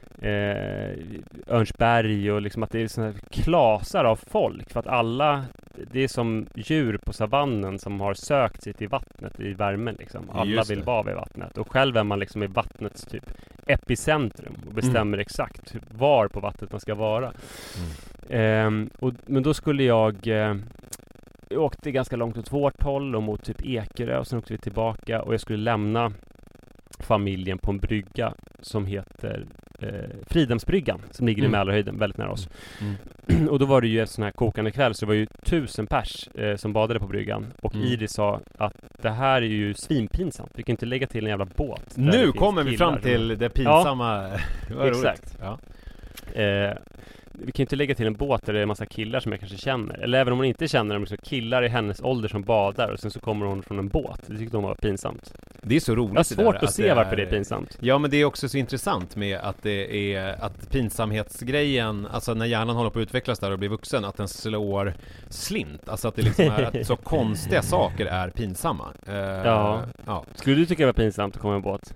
eh, Örnsberg, och liksom att det är såna här klasar av folk, för att alla det är som djur på savannen som har sökt sig till vattnet i värmen liksom. Alla Just vill det. vara vid vattnet. Och själv är man liksom i vattnets typ epicentrum och bestämmer Mm. exakt var på vattnet man ska vara. Mm. Ehm, och, men då skulle jag... Eh, jag åkte ganska långt åt vårt håll och mot typ Ekerö och sen åkte vi tillbaka och jag skulle lämna familjen på en brygga som heter eh, Fridhemsbryggan som ligger Mm. i Mälarhöjden väldigt nära oss. Mm. Och då var det ju en sån här kokande kväll så det var ju tusen pers eh, som badade på bryggan och Mm. Iris sa att det här är ju svinpinsamt. Vi kan inte lägga till en jävla båt. där det Nu finns kommer vi fram killar. till det pinsamma. Vad roligt. Exakt. Ja. Eh, vi kan ju inte lägga till en båt där det är en massa killar som jag kanske känner. Eller även om hon inte känner dem, så killar i hennes ålder som badar och sen så kommer hon från en båt. Det tyckte hon var pinsamt. Det är så roligt. Jag har det svårt där, att se varför det är pinsamt. Ja, men det är också så intressant med att det är att pinsamhetsgrejen, alltså när hjärnan håller på att utvecklas där och blir vuxen, att den slår slint. Alltså att det liksom är att så konstiga saker är pinsamma. Uh, Ja. ja. Skulle du tycka det var pinsamt att komma en båt?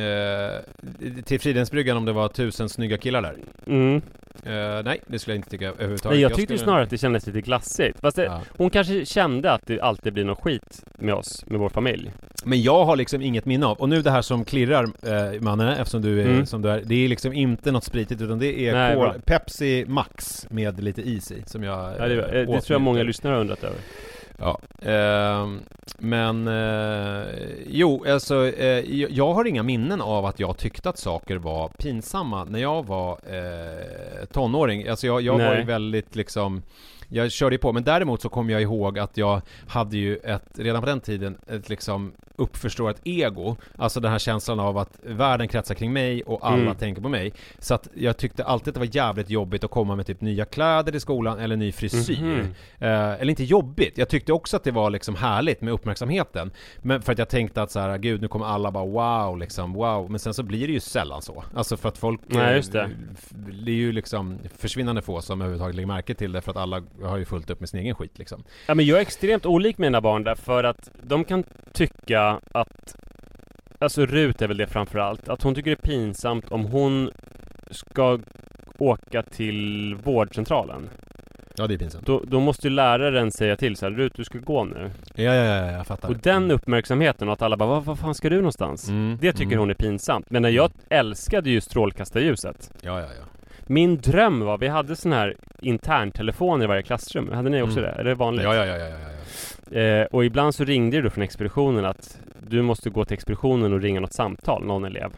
Uh, till Fridhemsbryggan om det var tusen snygga killar där. Mm. Uh, nej, det skulle jag inte tycka överhuvudtaget. Nej, jag tyckte skulle... snarare att det kändes lite glassigt. Fast det, Ja. hon kanske kände att det alltid blir något skit med oss, med vår familj. Men jag har liksom inget minne av. Och nu det här som klirrar, eh, Manne, eftersom du är Mm. som du är, det är liksom inte något spritigt, utan det är Nej, kol, bra. Pepsi Max med lite is i, som jag Ja, det, eh, det tror jag åtnjuter. många lyssnare har undrat över. Ja, ehm, men eh, jo, alltså eh, jag, jag har inga minnen av att jag tyckte att saker var pinsamma när jag var eh, tonåring. Alltså jag, jag var ju Nej. väldigt liksom, jag körde ju på, men däremot så kom jag ihåg att jag hade ju ett, redan på den tiden, ett liksom uppförstorat ego. Alltså den här känslan av att världen kretsar kring mig och alla Mm. tänker på mig. Så att jag tyckte alltid att det var jävligt jobbigt att komma med typ nya kläder i skolan eller ny frisyr. Mhm. Eh, eller inte jobbigt. Jag tyckte också att det var liksom härligt med uppmärksamheten. Men för att jag tänkte att så här, gud, nu kommer alla bara wow, liksom wow. Men sen så blir det ju sällan så. Alltså för att folk... Nej, just det. eh, f- det är ju liksom försvinnande få som överhuvudtaget lägger märke till det, för att alla har ju fullt upp med sin egen skit liksom. Ja, men jag är extremt olik mina barn där, för att de kan tycka att, alltså Rut är väl det framförallt, att hon tycker det är pinsamt om hon ska åka till vårdcentralen. Ja, det är pinsamt. Då, då måste ju läraren säga till så här: Rut, du ska gå nu. Ja, ja, ja, jag fattar. Och den uppmärksamheten och att alla bara, vad, vad fan ska du någonstans? Mm, Det tycker mm. hon är pinsamt. Men när jag älskade ju strålkastarljuset. Ja, ja, ja. Min dröm var, vi hade sån här interntelefoner i varje klassrum. Hade ni också Mm. det? Är det vanligt? Ja, ja, ja, ja, ja, ja. Eh, och ibland så ringde det då från expeditionen att du måste gå till expeditionen och ringa något samtal, någon elev.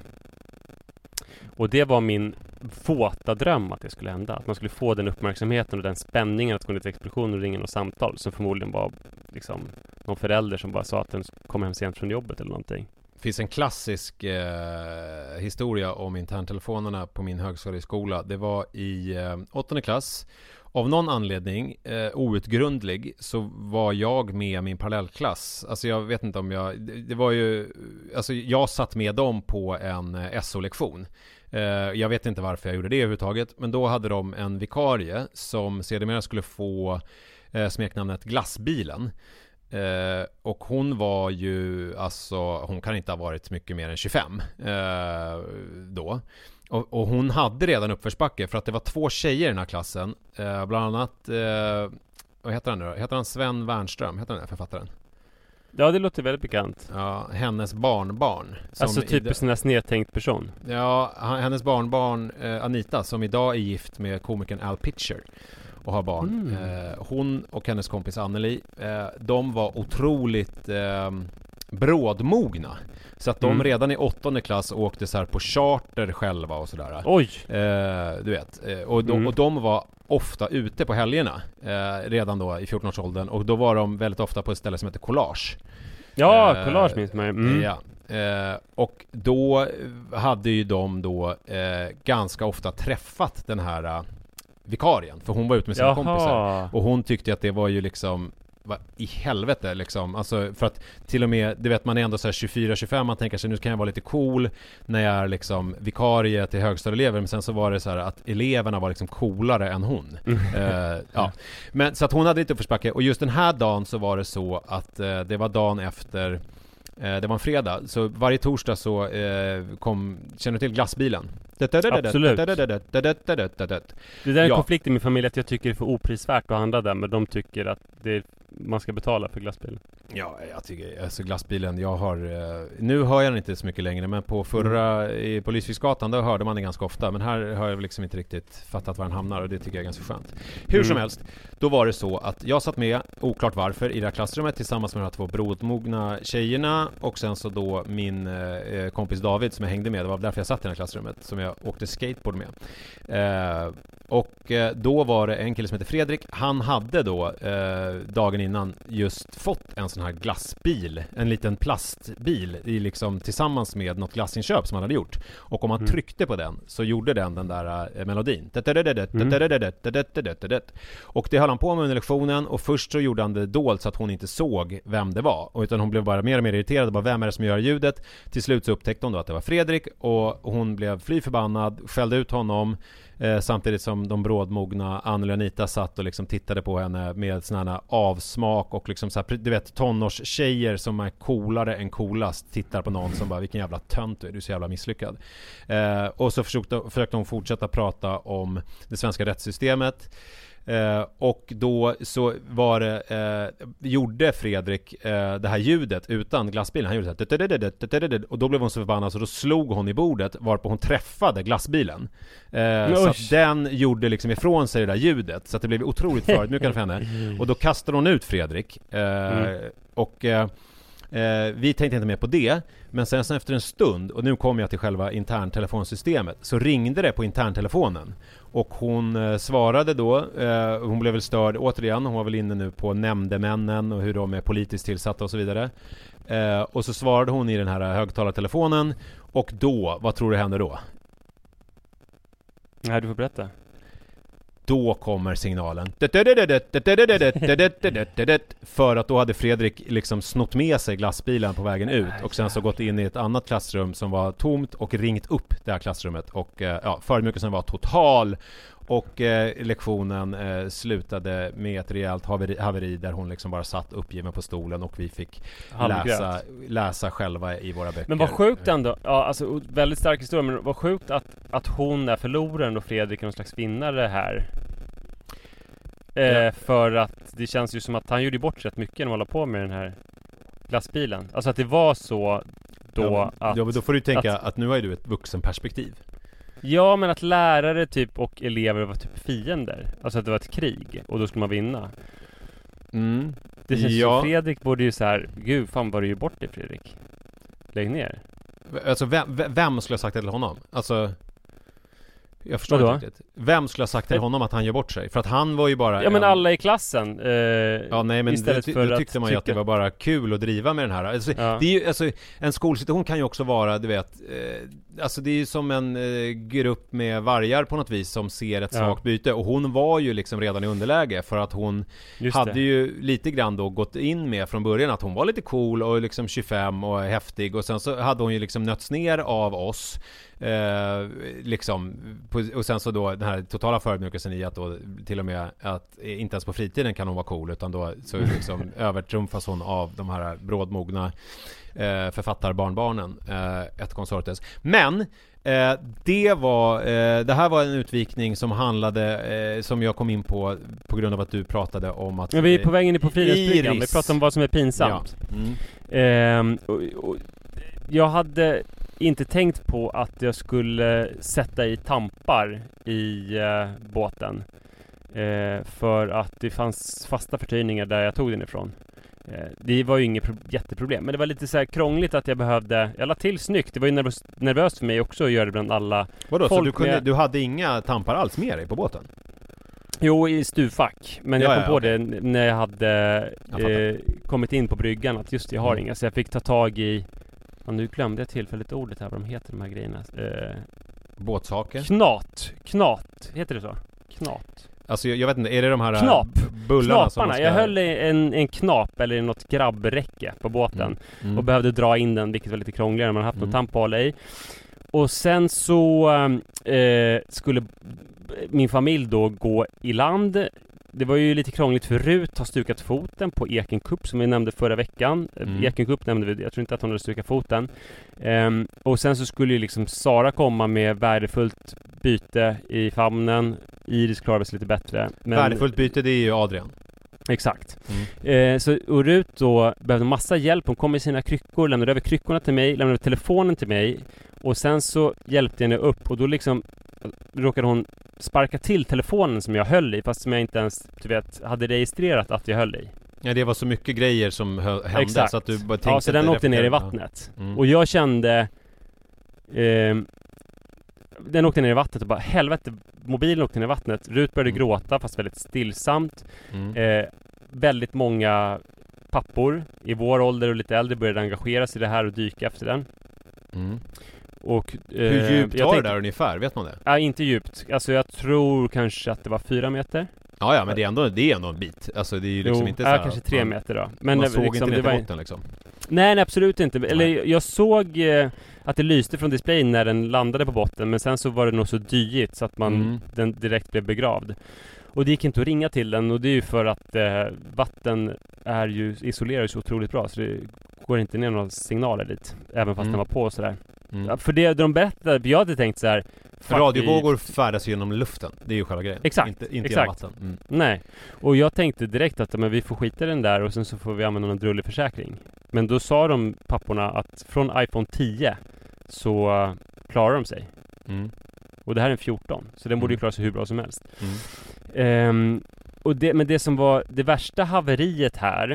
Och det var min våta dröm att det skulle hända. Att man skulle få den uppmärksamheten och den spänningen att gå till expeditionen och ringa något samtal, som förmodligen var liksom någon förälder som bara sa att den kom hem sent från jobbet eller någonting. Det finns en klassisk eh, historia om interntelefonerna på min högskoleskola. Det var i eh, åttonde klass. Av någon anledning, eh, outgrundlig, så var jag med min parallellklass. Alltså jag vet inte om jag... Det, det var ju... Alltså jag satt med dem på en eh, S O-lektion. Eh, jag vet inte varför jag gjorde det överhuvudtaget. Men då hade de en vikarie som sedermera skulle få eh, smeknamnet Glassbilen. Eh, och hon var ju, alltså hon kan inte ha varit mycket mer än tjugofem eh, då. Och, och hon hade redan uppförsbacke, för att det var två tjejer i den här klassen. Eh, bland annat, eh, vad heter han nu då? Heter han Sven Wernström? Heter han det, författaren? Ja, det låter väldigt bekant. Ja, hennes barnbarn. som Alltså i- typiskt en där snedtänkt person. Ja, han- hennes barnbarn eh, Anita, som idag är gift med komikern Al Pitcher och har barn. Mm. Eh, hon och hennes kompis Anneli, eh, de var otroligt eh, brådmogna. Så att de Mm. redan i åttonde klass åkte så här på charter själva och sådär. Oj! Eh, du vet. Eh, och, de, Mm. och de var ofta ute på helgerna eh, redan då i fjorton-årsåldern. Och då var de väldigt ofta på ett ställe som heter Collage. Ja, Eh, collage minns man ju. Mm. Ja. Eh, och då hade ju de då eh, ganska ofta träffat den här eh, vikarien, för hon var ute med sina Jaha. kompisar. Och hon tyckte att det var ju liksom, vad i helvete liksom. Alltså för att till och med, du vet, man är ändå så här tjugofyra tjugofem, man tänker sig nu kan jag vara lite cool när jag är liksom vikarie till högstadieelever, men sen så var det så här att eleverna var liksom coolare än hon. eh, ja. Men så att hon hade lite uppförsbacke, och just den här dagen så var det så att eh, det var dagen efter Eh, det var en fredag, så varje torsdag så eh, kom, känner du till glassbilen? Absolut. Det där är en Ja. konflikt i min familj att jag tycker det är för oprisvärt att handla där, men de tycker att det är, man ska betala för glassbilen. Ja, jag tycker, alltså glassbilen, jag har, eh, nu hör jag den inte så mycket längre, men på förra, i på Lysviksgatan, då hörde man det ganska ofta, men här har jag liksom inte riktigt fattat var den hamnar, och det tycker jag är ganska skönt. Hur Mm. som helst, då var det så att jag satt med, oklart varför, i det här klassrummet tillsammans med de här två brodmogna tjejerna, och sen så då min eh, kompis David som jag hängde med, det var därför jag satt i det här klassrummet, som jag åkte skateboard med. Eh, och eh, då var det en kille som heter Fredrik. Han hade då eh, dagen innan just fått en sån här glassbil, en liten plastbil i liksom tillsammans med något glassinköp som han hade gjort. Och om man Mm. tryckte på den så gjorde den den där eh, melodin. Och det höll han på med under lektionen, och först så gjorde han det dolt så att hon inte såg vem det var, och utan hon blev bara mer och mer irriterad och bara, vem är det som gör ljudet? Till slut så upptäckte hon då att det var Fredrik, och hon blev fly förbannad, skällde ut honom, eh, samtidigt som de brådmogna Anneli och Anita satt och liksom tittade på henne med såna här avsmak, och liksom så här, du vet, tonårstjejer som är coolare än coolast tittar på någon som bara, vilken jävla tönt du är, du är så jävla misslyckad. Eh, och så försökte, försökte hon fortsätta prata om det svenska rättssystemet. Eh, och då så var det, eh, gjorde Fredrik eh, det här ljudet utan glassbilen. Han gjorde så här, och då blev hon så förbannad så då slog hon i bordet, varpå hon träffade glassbilen. Eh, så att den gjorde liksom ifrån sig det där ljudet, så att det blev otroligt förödmjukande för henne. Och då kastade hon ut Fredrik. Eh, mm. Och eh, Eh, vi tänkte inte mer på det, men sen, sen efter en stund, och nu kommer jag till själva interntelefonsystemet, så ringde det på interntelefonen, och hon eh, svarade då, eh, hon blev väl störd återigen, hon var väl inne nu på nämndemännen och hur de är politiskt tillsatta och så vidare, eh, och så svarade hon i den här högtalartelefonen, och då, vad tror du hände då? Nej, du får berätta. Då kommer signalen. För att då hade Fredrik liksom snott med sig glassbilen på vägen ut, och sen så gått in i ett annat klassrum som var tomt och ringt upp det här klassrummet, och ja, förmykelsen var total, och eh, lektionen eh, slutade med ett rejält haveri, haveri där hon liksom bara satt uppgiven på stolen, och vi fick läsa, läsa själva i våra böcker. Men vad sjukt ändå, ja, alltså väldigt stark historia, men vad sjukt att, att hon är förloraren och Fredrik är någon slags vinnare här. Eh, ja. För att det känns ju som att han gjorde bort rätt mycket när man håller på med den här glassbilen. Alltså att det var så då ja, att... Ja, men då får du tänka att, att nu har ju du ett vuxenperspektiv. Ja, men att lärare typ och elever var typ fiender. Alltså att det var ett krig, och då skulle man vinna. Mm. Det känns ja. som Fredrik borde ju så här, gud fan var du ju bort dig, Fredrik. Lägg ner. Alltså vem, vem skulle ha sagt det till honom? Alltså jag förstår inte riktigt. Vem skulle ha sagt till honom att han gör bort sig? För att han var ju bara... Ja, men en... alla i klassen. Eh, ja, nej, men det, ty- då tyckte man ju tycka... att det var bara kul att driva med den här. Alltså, ja. Det är ju, alltså, en skolsituation kan ju också vara, du vet... Eh, alltså det är ju som en eh, grupp med vargar på något vis som ser ett ja. svagt byte. Och hon var ju liksom redan i underläge, för att hon Just hade det. ju lite grann då gått in med från början att hon var lite cool och liksom tjugofem och häftig. Och sen så hade hon ju liksom nötts ner av oss. Eh, liksom på, och sen så då den här totala förödmjukelsen i att då till och med att inte ens på fritiden kan hon vara cool, utan då så liksom övertrumfas hon av de här brådmogna eh, författarbarnbarnen, eh, ett konsortes. Men eh, det var eh, det här var en utvikning som handlade eh, som jag kom in på på grund av att du pratade om att ja, vi är på vägen in på Fridhemsbryggan. Vi pratar om vad som är pinsamt. Ja. Mm. Eh, och, och, jag hade inte tänkt på att jag skulle sätta i tampar i eh, båten. Eh, för att det fanns fasta förtöjningar där jag tog den ifrån. Eh, det var ju inget pro- jätteproblem. Men det var lite så här krångligt att jag behövde... Jag la till snyggt. Det var ju nervös, nervöst för mig också att göra det bland alla. Vadå? folk så du, kunde, med... du hade inga tampar alls med dig på båten? Jo, i stuvfack. Men ja, jag kom ja, på okay. det när jag hade jag eh, kommit in på bryggan. Att just jag har mm. inga. Så jag fick ta tag i... Ja, nu glömde jag tillfälligt ordet här, vad de heter de här grejerna. Eh, Båtsaker? Knat. Knat. Heter det så? Knat. Alltså jag, jag vet inte, är det de här knap. bullarna Knaparna. som man ska... Jag höll en, en knap eller något grabbräcke på båten. Mm. Mm. Och behövde dra in den, vilket var lite krångligare. Man haft mm. något tampal i. Och sen så eh, skulle min familj då gå i land det var ju lite krångligt för Rut har stukat foten på Eken Cup som vi nämnde förra veckan. Mm. Eken Cup nämnde vi, jag tror inte att hon hade stukat foten. Um, och sen så skulle ju liksom Sara komma med värdefullt byte i famnen. Iris klarade sig lite bättre. Men... Värdefullt byte, det är ju Adrian. Exakt. Mm. Eh, så och Rut då behövde massa hjälp. Hon kom med sina kryckor, lämnade över kryckorna till mig, lämnade över telefonen till mig. Och sen så hjälpte jag henne upp och då liksom råkade hon sparka till telefonen som jag höll i, fast som jag inte ens, du vet, hade registrerat att jag höll i. Ja, det var så mycket grejer som hände. Exakt. Så att du bara tänkte... Ja, så den åkte ner i vattnet. Mm. Och jag kände... Eh, den åkte ner i vattnet och bara, helvete, mobilen åkte ner i vattnet. Rut började mm. gråta, fast väldigt stillsamt. Mm. Eh, väldigt många pappor i vår ålder och lite äldre började engagera sig i det här och dyka efter den. Mm. Och, eh, hur djupt var det där ungefär? Vet man det? Ja, inte djupt. Alltså jag tror kanske att det var fyra meter. Ja, ja, men det är ändå, det är ändå en bit. Alltså det är ju liksom jo, inte så här, ja, kanske tre man, meter då. Men man det, såg liksom, inte ner det var till botten liksom. Nej, nej, absolut inte. Eller nej. Jag såg eh, att det lyste från displayen när den landade på botten, men sen så var det nog så dyigt så att man mm. den direkt blev begravd. Och det gick inte att ringa till den, och det är ju för att eh, vatten är ju isolerar så otroligt bra, så det går inte ner några signaler dit, även fast mm. den var på och sådär. Mm. Ja, för det de berättade, jag hade tänkt så här. Radiovågor färdas genom luften. Det är ju själva grejen. Exakt. Inte, inte exakt. Vatten. Mm. Nej. Och jag tänkte direkt att men vi får skita den där och sen så får vi använda någon drullig försäkring. Men då sa de papporna att från iPhone tio så uh, klarar de sig. Mm. Och det här är en fjorton. Så den borde ju klara sig hur bra som helst. Mm. Um, och det, men det som var det värsta haveriet här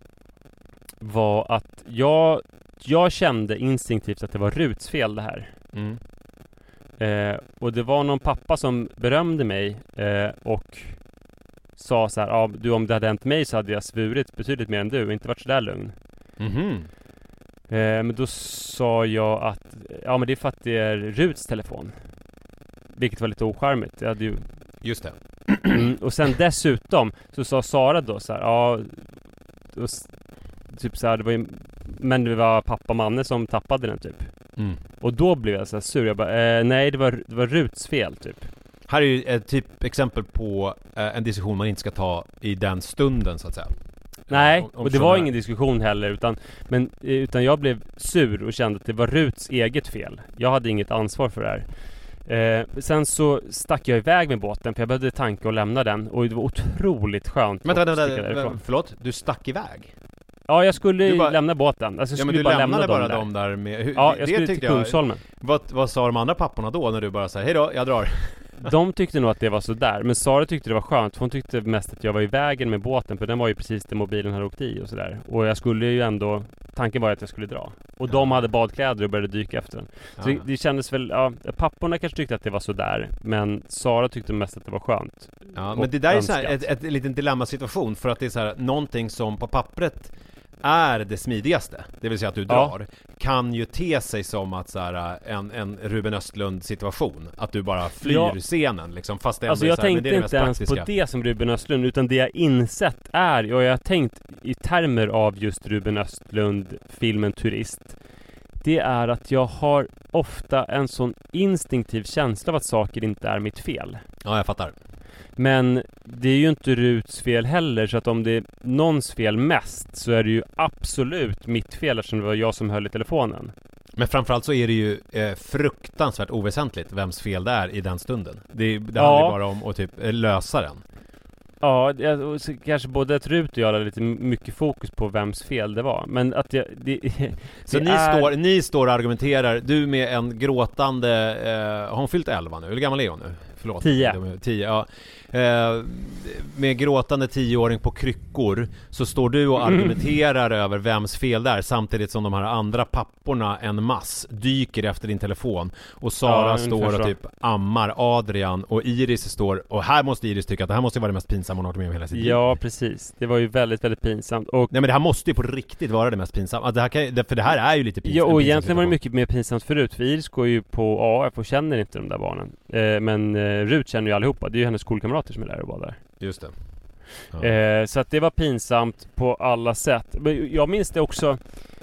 var att jag Jag kände instinktivt att det var Ruts fel det här. Mm. Eh, och det var någon pappa som berömde mig eh, och sa så här, ah, du, om det hade hänt mig så hade jag svurit betydligt mer än du och inte varit så där lugn. Mm-hmm. Eh, men då sa jag att ja, men det är för att det är Ruts telefon. Vilket var lite ocharmigt. Jag hade ju... Just det. Mm, och sen dessutom så sa Sara då så här, ja, och, typ så här, det var ju, men det var pappa Manne som tappade den typ. Mm. Och då blev jag så här sur. Jag bara, eh, nej det var, det var Ruts fel typ. Här är ju ett typ exempel på eh, en diskussion man inte ska ta i den stunden så att säga. Nej, om, om och det var ingen diskussion heller utan, men, utan jag blev sur och kände att det var Ruts eget fel. Jag hade inget ansvar för det här. Eh, sen så stack jag iväg med båten för jag behövde tanka och lämna den. Och det var otroligt skönt. Men vänta, vänta, vänta, förlåt, du stack iväg? Ja, jag skulle bara, lämna båten. Alltså, jag ja, skulle men du bara lämnade lämna bara dem dem där, där med... Hur, ja, jag det skulle till Kungsholmen. Jag, vad, vad sa de andra papporna då när du bara sa hej då, jag drar? De tyckte nog att det var så där. Men Sara tyckte det var skönt. För hon tyckte mest att jag var i vägen med båten. För den var ju precis där mobilen hade åkt i och sådär. Och jag skulle ju ändå... Tanken var att jag skulle dra. Och ja. De hade badkläder och började dyka efter den. Så ja. det, det kändes väl... Ja, papporna kanske tyckte att det var så där. Men Sara tyckte mest att det var skönt. Ja, men det där är så här ett, ett, ett liten dilemmasituation. För att det är så här någonting som på pappret är det smidigaste, det vill säga att du drar, ja. Kan ju te sig som att så här, en, en Ruben Östlund situation, att du bara flyr ja. Scenen liksom, fast det alltså jag så här, tänkte det inte ens på det som Ruben Östlund, utan det jag insett är, och jag har tänkt i termer av just Ruben Östlund filmen Turist, det är att jag har ofta en sån instinktiv känsla av att saker inte är mitt fel. Ja, jag fattar. Men det är ju inte Ruts fel heller, så att om det är någons fel mest så är det ju absolut mitt fel eftersom det var jag som höll i telefonen. Men framförallt så är det ju eh, fruktansvärt oväsentligt vems fel det är i den stunden. Det, det ja. handlar bara om att typ lösa den. Ja, det, kanske både att Rut och jag hade lite mycket fokus på vems fel det var. Men att jag... Det, det så ni, är... står, ni står och argumenterar, du med en gråtande... Eh, har hon fyllt elva nu? Hur gammal är hon nu? Förlåt. Tio. Tio, ja. Eh, med gråtande tioåring på kryckor så står du och argumenterar mm. över vems fel där, samtidigt som de här andra papporna en mass dyker efter din telefon och Sara ja, står och typ ammar Adrian och Iris står, och här måste Iris tycka att det här måste vara det mest pinsamma hon har varit med om hela sitt liv. Ja, precis. Det var ju väldigt, väldigt pinsamt. Och... Nej, men det här måste ju på riktigt vara det mest pinsamma. Det här kan, för det här är ju lite pinsamt. Ja, och egentligen var det mycket mer pinsamt förut, för Iris går ju på A F och känner inte de där barnen. Eh, men eh, Rut känner ju allihopa. Det är ju hennes skolkamrater som är där och var där. Just det. Ja. Eh, så att det var pinsamt på alla sätt. Men jag minns det också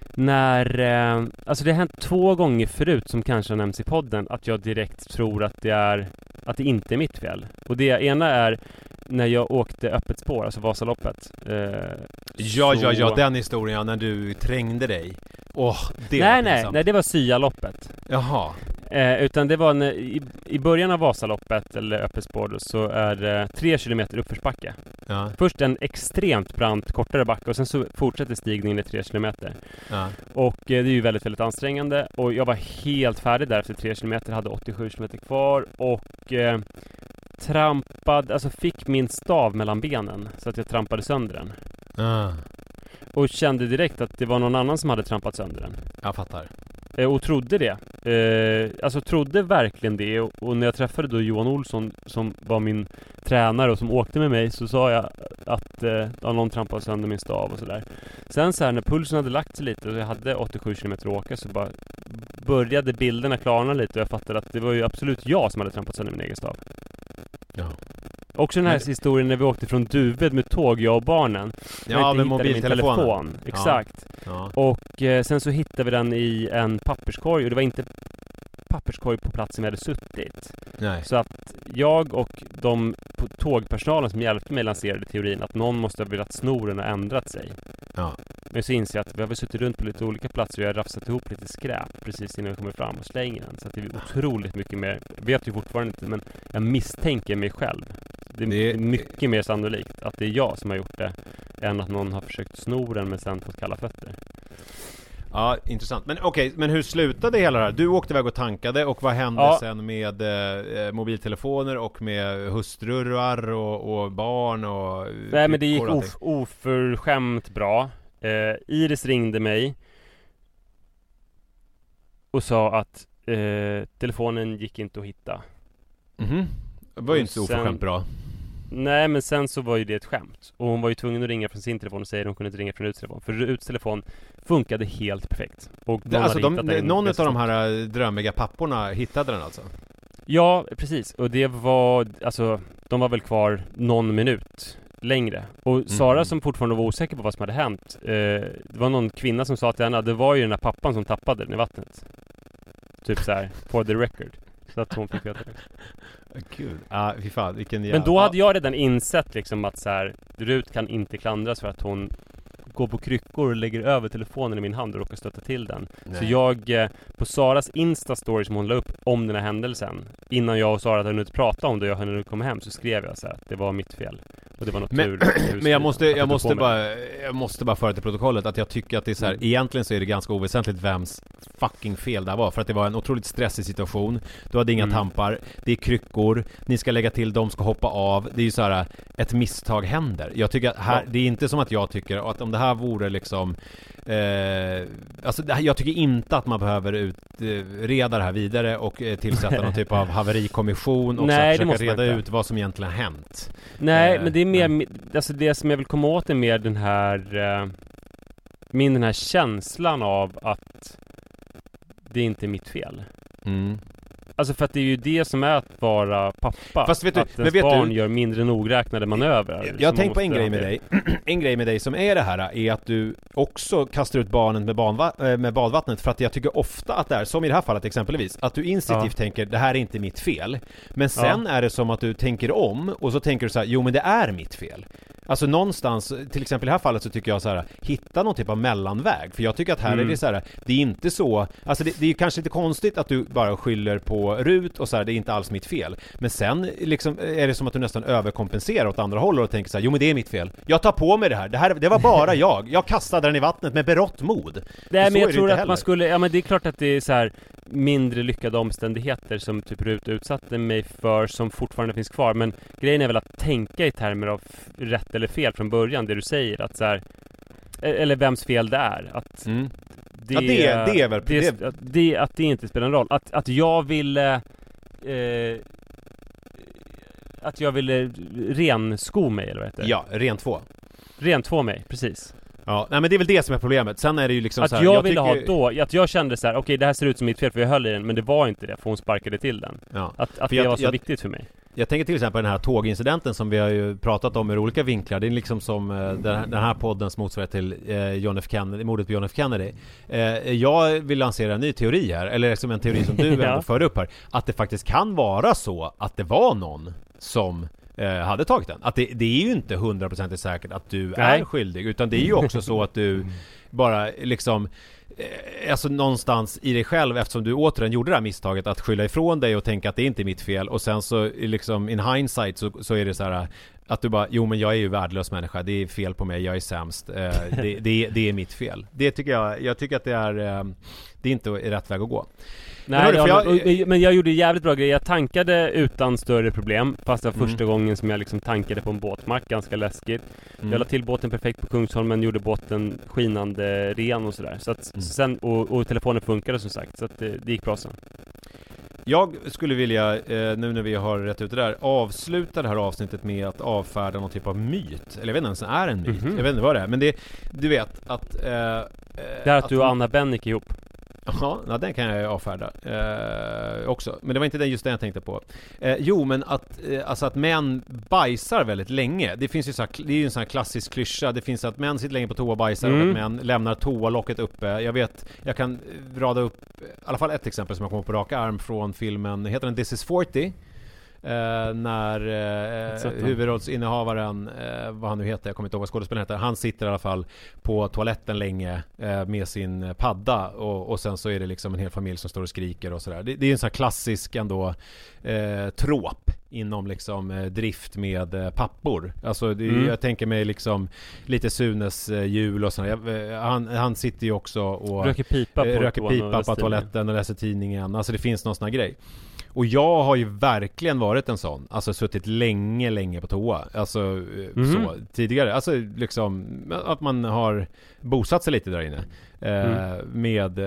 när... Eh, alltså det har hänt två gånger förut som kanske har nämnts i podden, att jag direkt tror att det är att det inte är mitt fel. Och det ena är när jag åkte öppet spår, alltså Vasaloppet. Eh, ja, så... ja, ja, den historien när du trängde dig. Åh, oh, det nej, var nej, nej, det var Syaloppet. Jaha. Eh, utan det var när, i, i början av Vasaloppet eller öppet spår då, så är det tre kilometer uppförsbacke. Ja. Först en extremt brant kortare backe och sen så fortsätter stigningen i tre kilometer. Ja. Och eh, det är ju väldigt, väldigt ansträngande. Och jag var helt färdig där efter tre kilometer, hade åttiosju kilometer kvar och eh, trampad, alltså fick min stav mellan benen så att jag trampade sönder den. Ah. Och kände direkt att det var någon annan som hade trampat sönder den. Jag fattar. Eh, och trodde det. Eh, alltså trodde verkligen det. Och, och när jag träffade då Johan Olsson som var min tränare och som åkte med mig, så sa jag att eh, någon trampade sönder min stav och sådär. Sen så här när pulsen hade lagt sig lite och jag hade åttiosju kilometer att åka, så bara började bilderna klarna lite och jag fattade att det var ju absolut jag som hade trampat sönder min egen stav. Ja. Också den här men... historien när vi åkte från Duved med tåg, jag och barnen. Ja, med mobiltelefonen. Telefon. Exakt. Ja. Och eh, sen så hittade vi den i en papperskorg och det var inte papperskorg på platsen vi hade suttit. Nej. Så att jag och de på tågpersonalen som hjälpte mig lanserade teorin att någon måste ha velat sno den och ändrat sig. Ja. Men så inser jag att vi har suttit runt på lite olika platser och jag har rafsat ihop lite skräp precis innan vi kommer fram och slänger den. Så att det är otroligt mycket mer. Jag vet ju fortfarande inte, men jag misstänker mig själv. Det är det är mycket mer sannolikt att det är jag som har gjort det än att någon har försökt sno den men sen fått kalla fötter. Ja, intressant. Men okej, okay, men hur slutade hela det här? Du åkte iväg och tankade och vad hände ja. sen med eh, mobiltelefoner och med hustrur och, och barn och... Nej, men det gick of, oförskämt bra. Eh, Iris ringde mig och sa att eh, telefonen gick inte att hitta. Mhm. Det var ju inte så sen, oförskämt bra. Nej, men sen så var ju det ett skämt. Och hon var ju tvungen att ringa från sin telefon och säga att hon kunde inte ringa från Ruts telefon. För Ruts telefon funkade helt perfekt. Och det, alltså de, någon av de här drömmiga papporna hittade den alltså? Ja, precis. Och det var, alltså, de var väl kvar någon minut längre. Och mm. Sara som fortfarande var osäker på vad som hade hänt, eh, det var någon kvinna som sa till henne att det var ju den här pappan som tappade den i vattnet. Typ så här, for the record. Så att hon fick veta det. Gud. Ja, fy fan, vilken jävla... Men då hade jag redan insett liksom att så här, Rut kan inte klandras för att hon går på kryckor och lägger över telefonen i min hand och råkar stötta till den. Nej. Så jag, eh, på Saras Insta-story som hon la upp om den här händelsen, innan jag och Sara hade hunnit prata om det och jag hade komma hem, så skrev jag så här att det var mitt fel. Och det var något men, tur. Men jag måste, jag måste bara jag måste bara föra till protokollet att jag tycker att det är så här, mm. egentligen så är det ganska oväsentligt vems fucking fel det var, för att det var en otroligt stressig situation. Du hade inga mm. tampar, det är kryckor, ni ska lägga till, de ska hoppa av. Det är ju så här, ett misstag händer. Jag tycker att här, ja. det är inte som att jag tycker att om det här vore liksom eh, alltså jag tycker inte att man behöver utreda det här vidare och eh, tillsätta någon typ av haverikommission och Nej, så försöka reda ut vad som egentligen har hänt. Nej, eh, men det är mer, nej. alltså det som jag vill komma åt är mer den här eh, min den här känslan av att det inte är mitt fel. Mm. Alltså för att det är ju det som är att vara pappa. Fast vet du, att men vet barn du, gör mindre nogräknade manövrar. Jag, jag tänker på en grej med dig. En grej med dig som är det här är att du också kastar ut barnen med, barnva- med badvattnet, för att jag tycker ofta att det är, som i det här fallet exempelvis, att du instinktivt ja. tänker, det här är inte mitt fel. Men sen ja. är det som att du tänker om och så tänker du så här, jo men det är mitt fel. Alltså någonstans, till exempel i det här fallet så tycker jag så här, hitta någon typ av mellanväg. För jag tycker att här mm. är det så här, det är inte så, alltså det, det är ju kanske inte konstigt att du bara skyller på Rut och så här, det är inte alls mitt fel. Men sen liksom är det som att du nästan överkompenserar åt andra håll och tänker så här, jo men det är mitt fel. Jag tar på mig det här, det här, det var bara jag. Jag kastade den i vattnet med berått mod. Nej, men jag tror att heller. man skulle, ja men det är klart att det är så här mindre lyckade omständigheter som typ Rut utsatte mig för som fortfarande finns kvar. Men grejen är väl att tänka i termer av rätt eller fel från början, det du säger att så här, eller vems fel det är att mm. det, ja, det, är, det är väl det, det. Att, det, att det inte spelar en roll att, att jag ville eh, att jag ville rensko mig eller vad heter det? Ja, rentvå rentvå mig, precis. Ja, nej men det är väl det som är problemet. Sen är det ju liksom att så här, jag, jag ville tycker... ha då, att jag kände så här, okej okay, det här ser ut som mitt fel för jag höll i den, men det var inte det för hon sparkade till den. Ja. Att, att för det jag, var så jag, viktigt för mig. jag tänker till exempel den här tågincidenten som vi har ju pratat om ur olika vinklar. Det är liksom som eh, den, här, den här poddens motsvarighet till eh, John F. Kennedy, mordet på John F. Kennedy. Eh, jag vill lansera en ny teori här, eller liksom en teori som du ja. ändå för upp här, att det faktiskt kan vara så att det var någon som eh, hade tagit den. Att det, det är ju inte hundra procent säkert att du Nej. är skyldig, utan det är ju också så att du bara liksom alltså någonstans i dig själv, eftersom du återigen gjorde det här misstaget att skylla ifrån dig och tänka att det inte är mitt fel, och sen så liksom in hindsight så, så är det så här att du bara, jo men jag är ju värdelös människa, det är fel på mig, jag är sämst, eh, det, det, det är mitt fel. Det tycker jag, jag tycker att det är eh, det är inte rätt väg att gå. Nej, men, hörde, jag, jag, men jag gjorde jävligt bra grejer. Jag tankade utan större problem, fast det var första mm. gången som jag liksom tankade på en båtmack, ganska läskigt. Mm. Jag la till båten perfekt på Kungsholmen, gjorde båten skinande ren och sådär. Så att, mm. sen, och, och telefonen funkade som sagt, så att det, det gick bra sen. Jag skulle vilja, eh, nu när vi har rätt ut det där, avsluta det här avsnittet med att avfärda någon typ av myt. Eller jag vet inte ens om det är en myt. Mm-hmm. Jag vet inte vad det är. Men det, du vet att... Eh, det är att, att du och Anna Bennick är ihop. Ja, ja, den kan jag avfärda eh, också. Men det var inte den just den jag tänkte på. Eh, jo, men att, eh, alltså att män bajsar väldigt länge. Det finns ju så här, det är ju en sån här klassisk klyscha. Det finns att män sitter länge på toa och bajsar mm. och att män lämnar toalocket uppe. Jag vet, jag kan rada upp i alla fall ett exempel som jag kommer på raka arm från filmen, heter den This is forty? Uh, när uh, huvudrollsinnehavaren, uh, vad han nu heter, jag kommer inte ihåg vad skådespelaren heter, han sitter i alla fall på toaletten länge uh, med sin padda och, och sen så är det liksom en hel familj som står och skriker och sådär. Det, det är en sån här klassisk ändå uh, trop inom liksom uh, drift med uh, pappor. Alltså det, mm. jag tänker mig liksom lite Sunes uh, jul och sådär. Uh, han, han sitter ju också och röker pipa på, uh, röker pipa på toaletten och läser tidningen. Alltså det finns någon sån här grej. Och jag har ju verkligen varit en sån. Alltså suttit länge, länge på toa. Alltså mm. så tidigare. Alltså liksom att man har bosatt sig lite där inne. Mm. Eh, med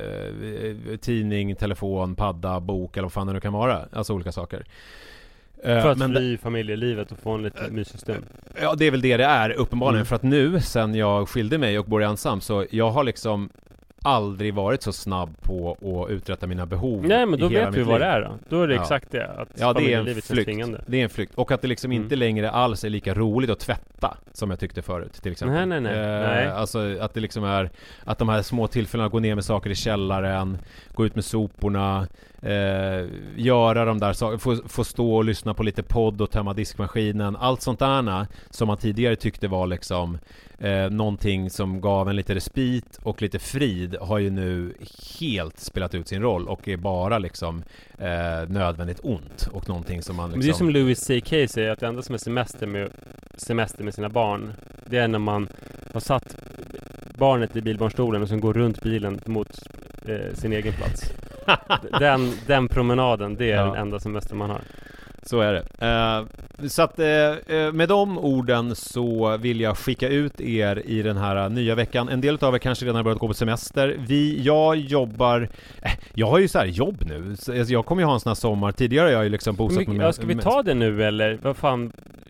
eh, tidning, telefon, padda, bok eller vad fan det nu kan vara. Alltså olika saker. Eh, för att men fly familjelivet och få en lite mysig stund. Ja, det är väl det det är uppenbarligen. Mm. För att nu, sen jag skilde mig och bor ensam, så jag har liksom aldrig varit så snabb på att uträtta mina behov. Nej, men då vet vi vad det är då. Då är det ja. exakt det. Att ja, det är en flykt. Det är en flykt. Och att det liksom mm. inte längre alls är lika roligt att tvätta som jag tyckte förut, till exempel. Nej, nej, nej. Eh, nej. Alltså att det liksom är att de här små tillfällena, gå ner med saker i källaren, gå ut med soporna, eh, göra de där sakerna, få, få stå och lyssna på lite podd och tömma diskmaskinen. Allt sånt där som man tidigare tyckte var liksom Eh, någonting som gav en lite respit och lite frid har ju nu helt spelat ut sin roll och är bara liksom eh, nödvändigt ont och någonting som man liksom... Men det är som Louis C K säger, att det enda som är semester med, semester med sina barn, det är när man har satt barnet i bilbarnstolen och sen går runt bilen mot eh, sin egen plats. den, den promenaden, det är ja. den enda semester man har. Så är det. Uh, så att uh, med de orden så vill jag skicka ut er i den här nya veckan. En del av er kanske redan har börjat gå på semester. Vi, jag jobbar... Eh, jag har ju så här jobb nu. Så jag kommer ju ha en sån här sommar. Tidigare har jag ju liksom bosatt med... Ja, ska vi ta det nu eller vad fan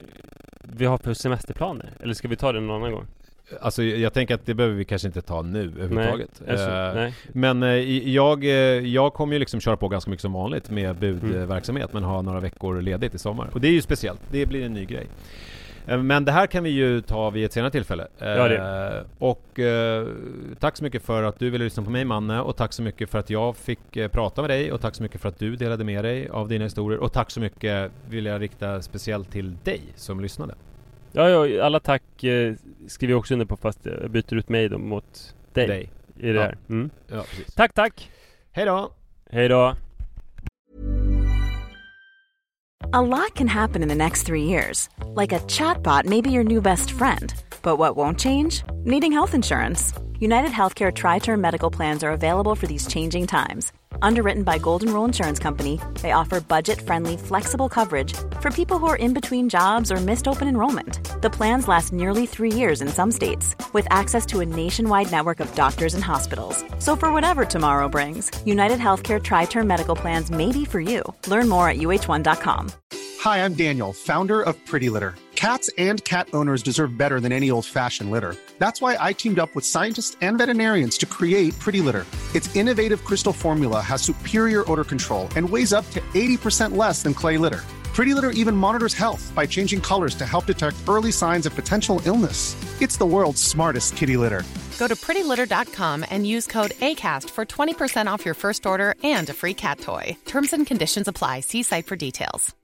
vi har för semesterplaner? Eller ska vi ta det någon annan gång? Alltså jag tänker att det behöver vi kanske inte ta nu överhuvudtaget. Nej, alltså, uh, nej. Men uh, jag, uh, jag kommer ju liksom köra på ganska mycket som vanligt med budverksamhet, mm. men ha några veckor ledigt i sommar. Och det är ju speciellt, det blir en ny grej. Uh, men det här kan vi ju ta vid ett senare tillfälle. Uh, ja, det. Och uh, tack så mycket för att du ville lyssna på mig, Manne. Och tack så mycket för att jag fick uh, prata med dig. Och tack så mycket för att du delade med dig av dina historier. Och tack så mycket vill jag rikta speciellt till dig som lyssnade. Ja, ja, alla tack eh, skriver jag också under på, fast jag byter ut mig då mot dig, dig. i det ja. här. Mm. Ja, precis. Tack, tack. Hej då. Hej då. A lot can happen in the next three years. Like a chatbot may be your new best friend. But what won't change? Needing health insurance. United Healthcare Tri-Term Medical Plans are available for these changing times. Underwritten by Golden Rule Insurance Company, they offer budget-friendly, flexible coverage for people who are in between jobs or missed open enrollment. The plans last nearly three years in some states, with access to a nationwide network of doctors and hospitals. So for whatever tomorrow brings, United Healthcare Tri-Term Medical Plans may be for you. Learn more at U H one dot com. Hi, I'm Daniel, founder of Pretty Litter. Cats and cat owners deserve better than any old-fashioned litter. That's why I teamed up with scientists and veterinarians to create Pretty Litter. Its innovative crystal formula has superior odor control and weighs up to eighty percent less than clay litter. Pretty Litter even monitors health by changing colors to help detect early signs of potential illness. It's the world's smartest kitty litter. Go to pretty litter dot com and use code ACAST for twenty percent off your first order and a free cat toy. Terms and conditions apply. See site for details.